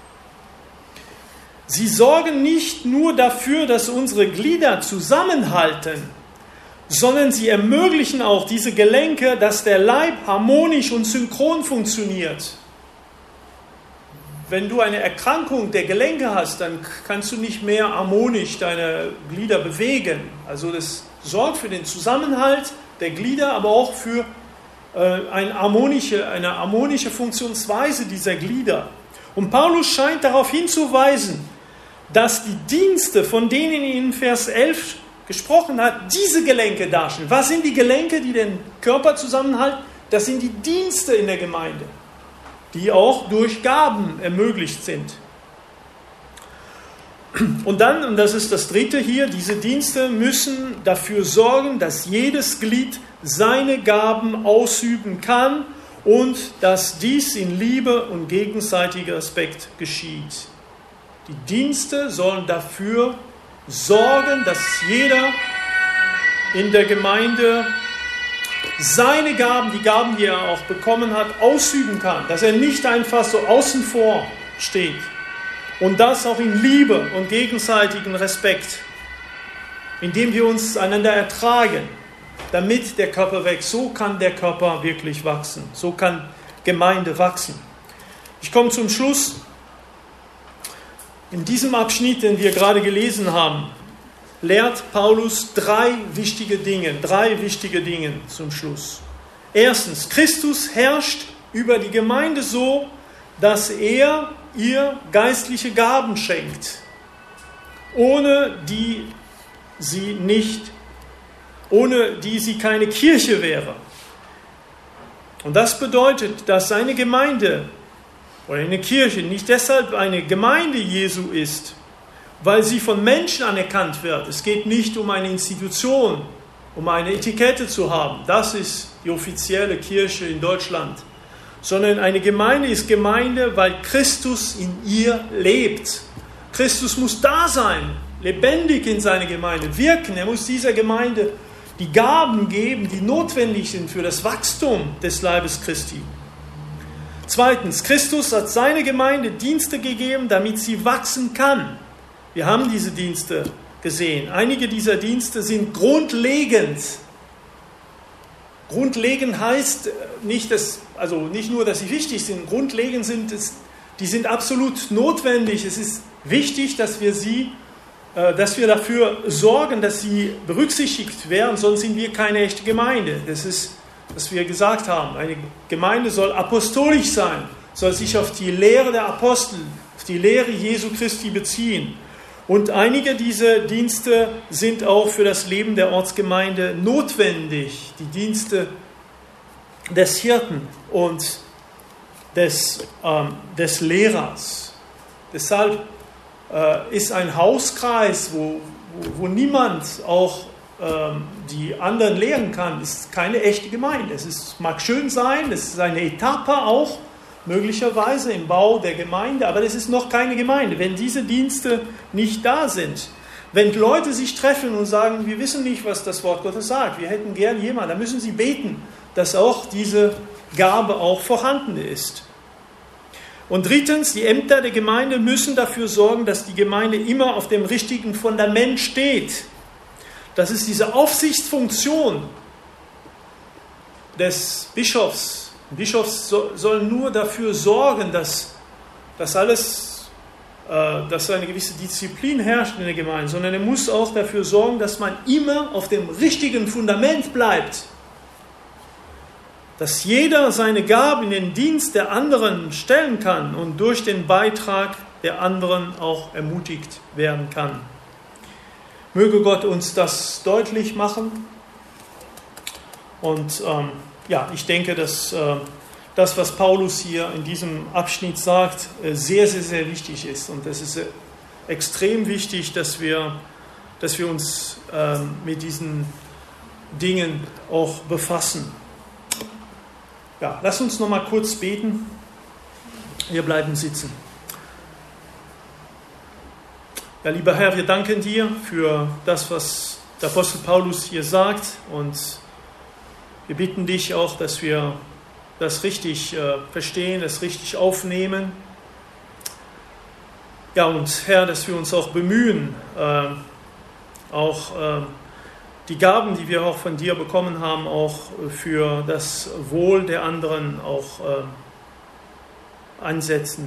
Sie sorgen nicht nur dafür, dass unsere Glieder zusammenhalten, sondern sie ermöglichen auch diese Gelenke, dass der Leib harmonisch und synchron funktioniert. Wenn du eine Erkrankung der Gelenke hast, dann kannst du nicht mehr harmonisch deine Glieder bewegen. Also das sorgt für den Zusammenhalt der Glieder, aber auch für eine harmonische Funktionsweise dieser Glieder. Und Paulus scheint darauf hinzuweisen, dass die Dienste, von denen er in Vers 11 gesprochen hat, diese Gelenke darstellen. Was sind die Gelenke, die den Körper zusammenhalten? Das sind die Dienste in der Gemeinde, die auch durch Gaben ermöglicht sind. Und dann, und das ist das Dritte hier, diese Dienste müssen dafür sorgen, dass jedes Glied seine Gaben ausüben kann und dass dies in Liebe und gegenseitiger Respekt geschieht. Die Dienste sollen dafür sorgen, dass jeder in der Gemeinde seine Gaben, die Gaben, die er auch bekommen hat, ausüben kann. Dass er nicht einfach so außen vor steht. Und das auch in Liebe und gegenseitigen Respekt. Indem wir uns einander ertragen, damit der Körper wächst. So kann der Körper wirklich wachsen. So kann Gemeinde wachsen. Ich komme zum Schluss. In diesem Abschnitt, den wir gerade gelesen haben, lehrt Paulus 3 wichtige Dinge zum Schluss. Erstens, Christus herrscht über die Gemeinde so, dass er ihr geistliche Gaben schenkt, ohne die sie keine Kirche wäre. Und das bedeutet, dass seine Gemeinde oder eine Kirche nicht deshalb eine Gemeinde Jesu ist, weil sie von Menschen anerkannt wird. Es geht nicht um eine Institution, um eine Etikette zu haben. Das ist die offizielle Kirche in Deutschland. sondern eine Gemeinde ist Gemeinde, weil Christus in ihr lebt. Christus muss da sein, lebendig in seiner Gemeinde wirken. Er muss dieser Gemeinde die Gaben geben, die notwendig sind für das Wachstum des Leibes Christi. Zweitens, Christus hat seiner Gemeinde Dienste gegeben, damit sie wachsen kann. Wir haben diese Dienste gesehen. Einige dieser Dienste sind grundlegend. Grundlegend heißt nicht nur, dass sie wichtig sind. Grundlegend die sind absolut notwendig. Es ist wichtig, dass wir dafür sorgen, dass sie berücksichtigt werden, sonst sind wir keine echte Gemeinde. Das ist, was wir gesagt haben. Eine Gemeinde soll apostolisch sein, soll sich auf die Lehre der Apostel, auf die Lehre Jesu Christi beziehen. Und einige dieser Dienste sind auch für das Leben der Ortsgemeinde notwendig. Die Dienste des Hirten und des Lehrers. Deshalb ist ein Hauskreis, wo niemand auch die anderen lehren kann, ist keine echte Gemeinde. Mag schön sein, es ist eine Etappe auch, möglicherweise im Bau der Gemeinde, aber das ist noch keine Gemeinde, wenn diese Dienste nicht da sind. Wenn Leute sich treffen und sagen, wir wissen nicht, was das Wort Gottes sagt, wir hätten gern jemanden, dann müssen sie beten, dass auch diese Gabe auch vorhanden ist. Und drittens, die Ämter der Gemeinde müssen dafür sorgen, dass die Gemeinde immer auf dem richtigen Fundament steht. Das ist diese Aufsichtsfunktion des Bischofs. Ein Bischof soll nur dafür sorgen, dass eine gewisse Disziplin herrscht in der Gemeinde, sondern er muss auch dafür sorgen, dass man immer auf dem richtigen Fundament bleibt. Dass jeder seine Gabe in den Dienst der anderen stellen kann und durch den Beitrag der anderen auch ermutigt werden kann. Möge Gott uns das deutlich machen. Und ich denke, dass das, was Paulus hier in diesem Abschnitt sagt, sehr, sehr, sehr wichtig ist. Und es ist extrem wichtig, dass wir uns mit diesen Dingen auch befassen. Ja, lass uns noch mal kurz beten. Wir bleiben sitzen. Ja, lieber Herr, wir danken dir für das, was der Apostel Paulus hier sagt. Und wir bitten dich auch, dass wir das richtig verstehen, das richtig aufnehmen. Ja, und Herr, dass wir uns auch bemühen, die Gaben, die wir auch von dir bekommen haben, auch für das Wohl der anderen auch einzusetzen,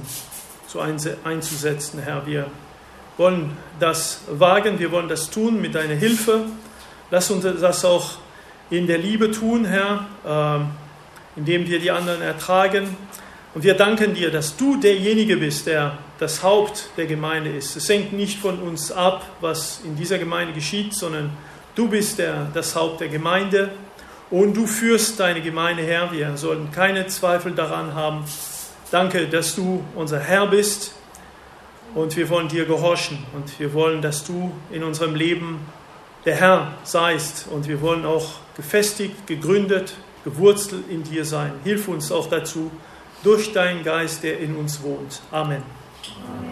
Herr. Wir wollen das wagen, wir wollen das tun mit deiner Hilfe. Lass uns das auch in der Liebe tun, Herr, indem wir die anderen ertragen. Und wir danken dir, dass du derjenige bist, der das Haupt der Gemeinde ist. Es hängt nicht von uns ab, was in dieser Gemeinde geschieht, sondern du bist das Haupt der Gemeinde und du führst deine Gemeinde, Herr. Wir sollten keine Zweifel daran haben. Danke, dass du unser Herr bist und wir wollen dir gehorchen und wir wollen, dass du in unserem Leben der Herr seist und wir wollen auch gefestigt, gegründet, gewurzelt in dir sein. Hilf uns auch dazu durch deinen Geist, der in uns wohnt. Amen.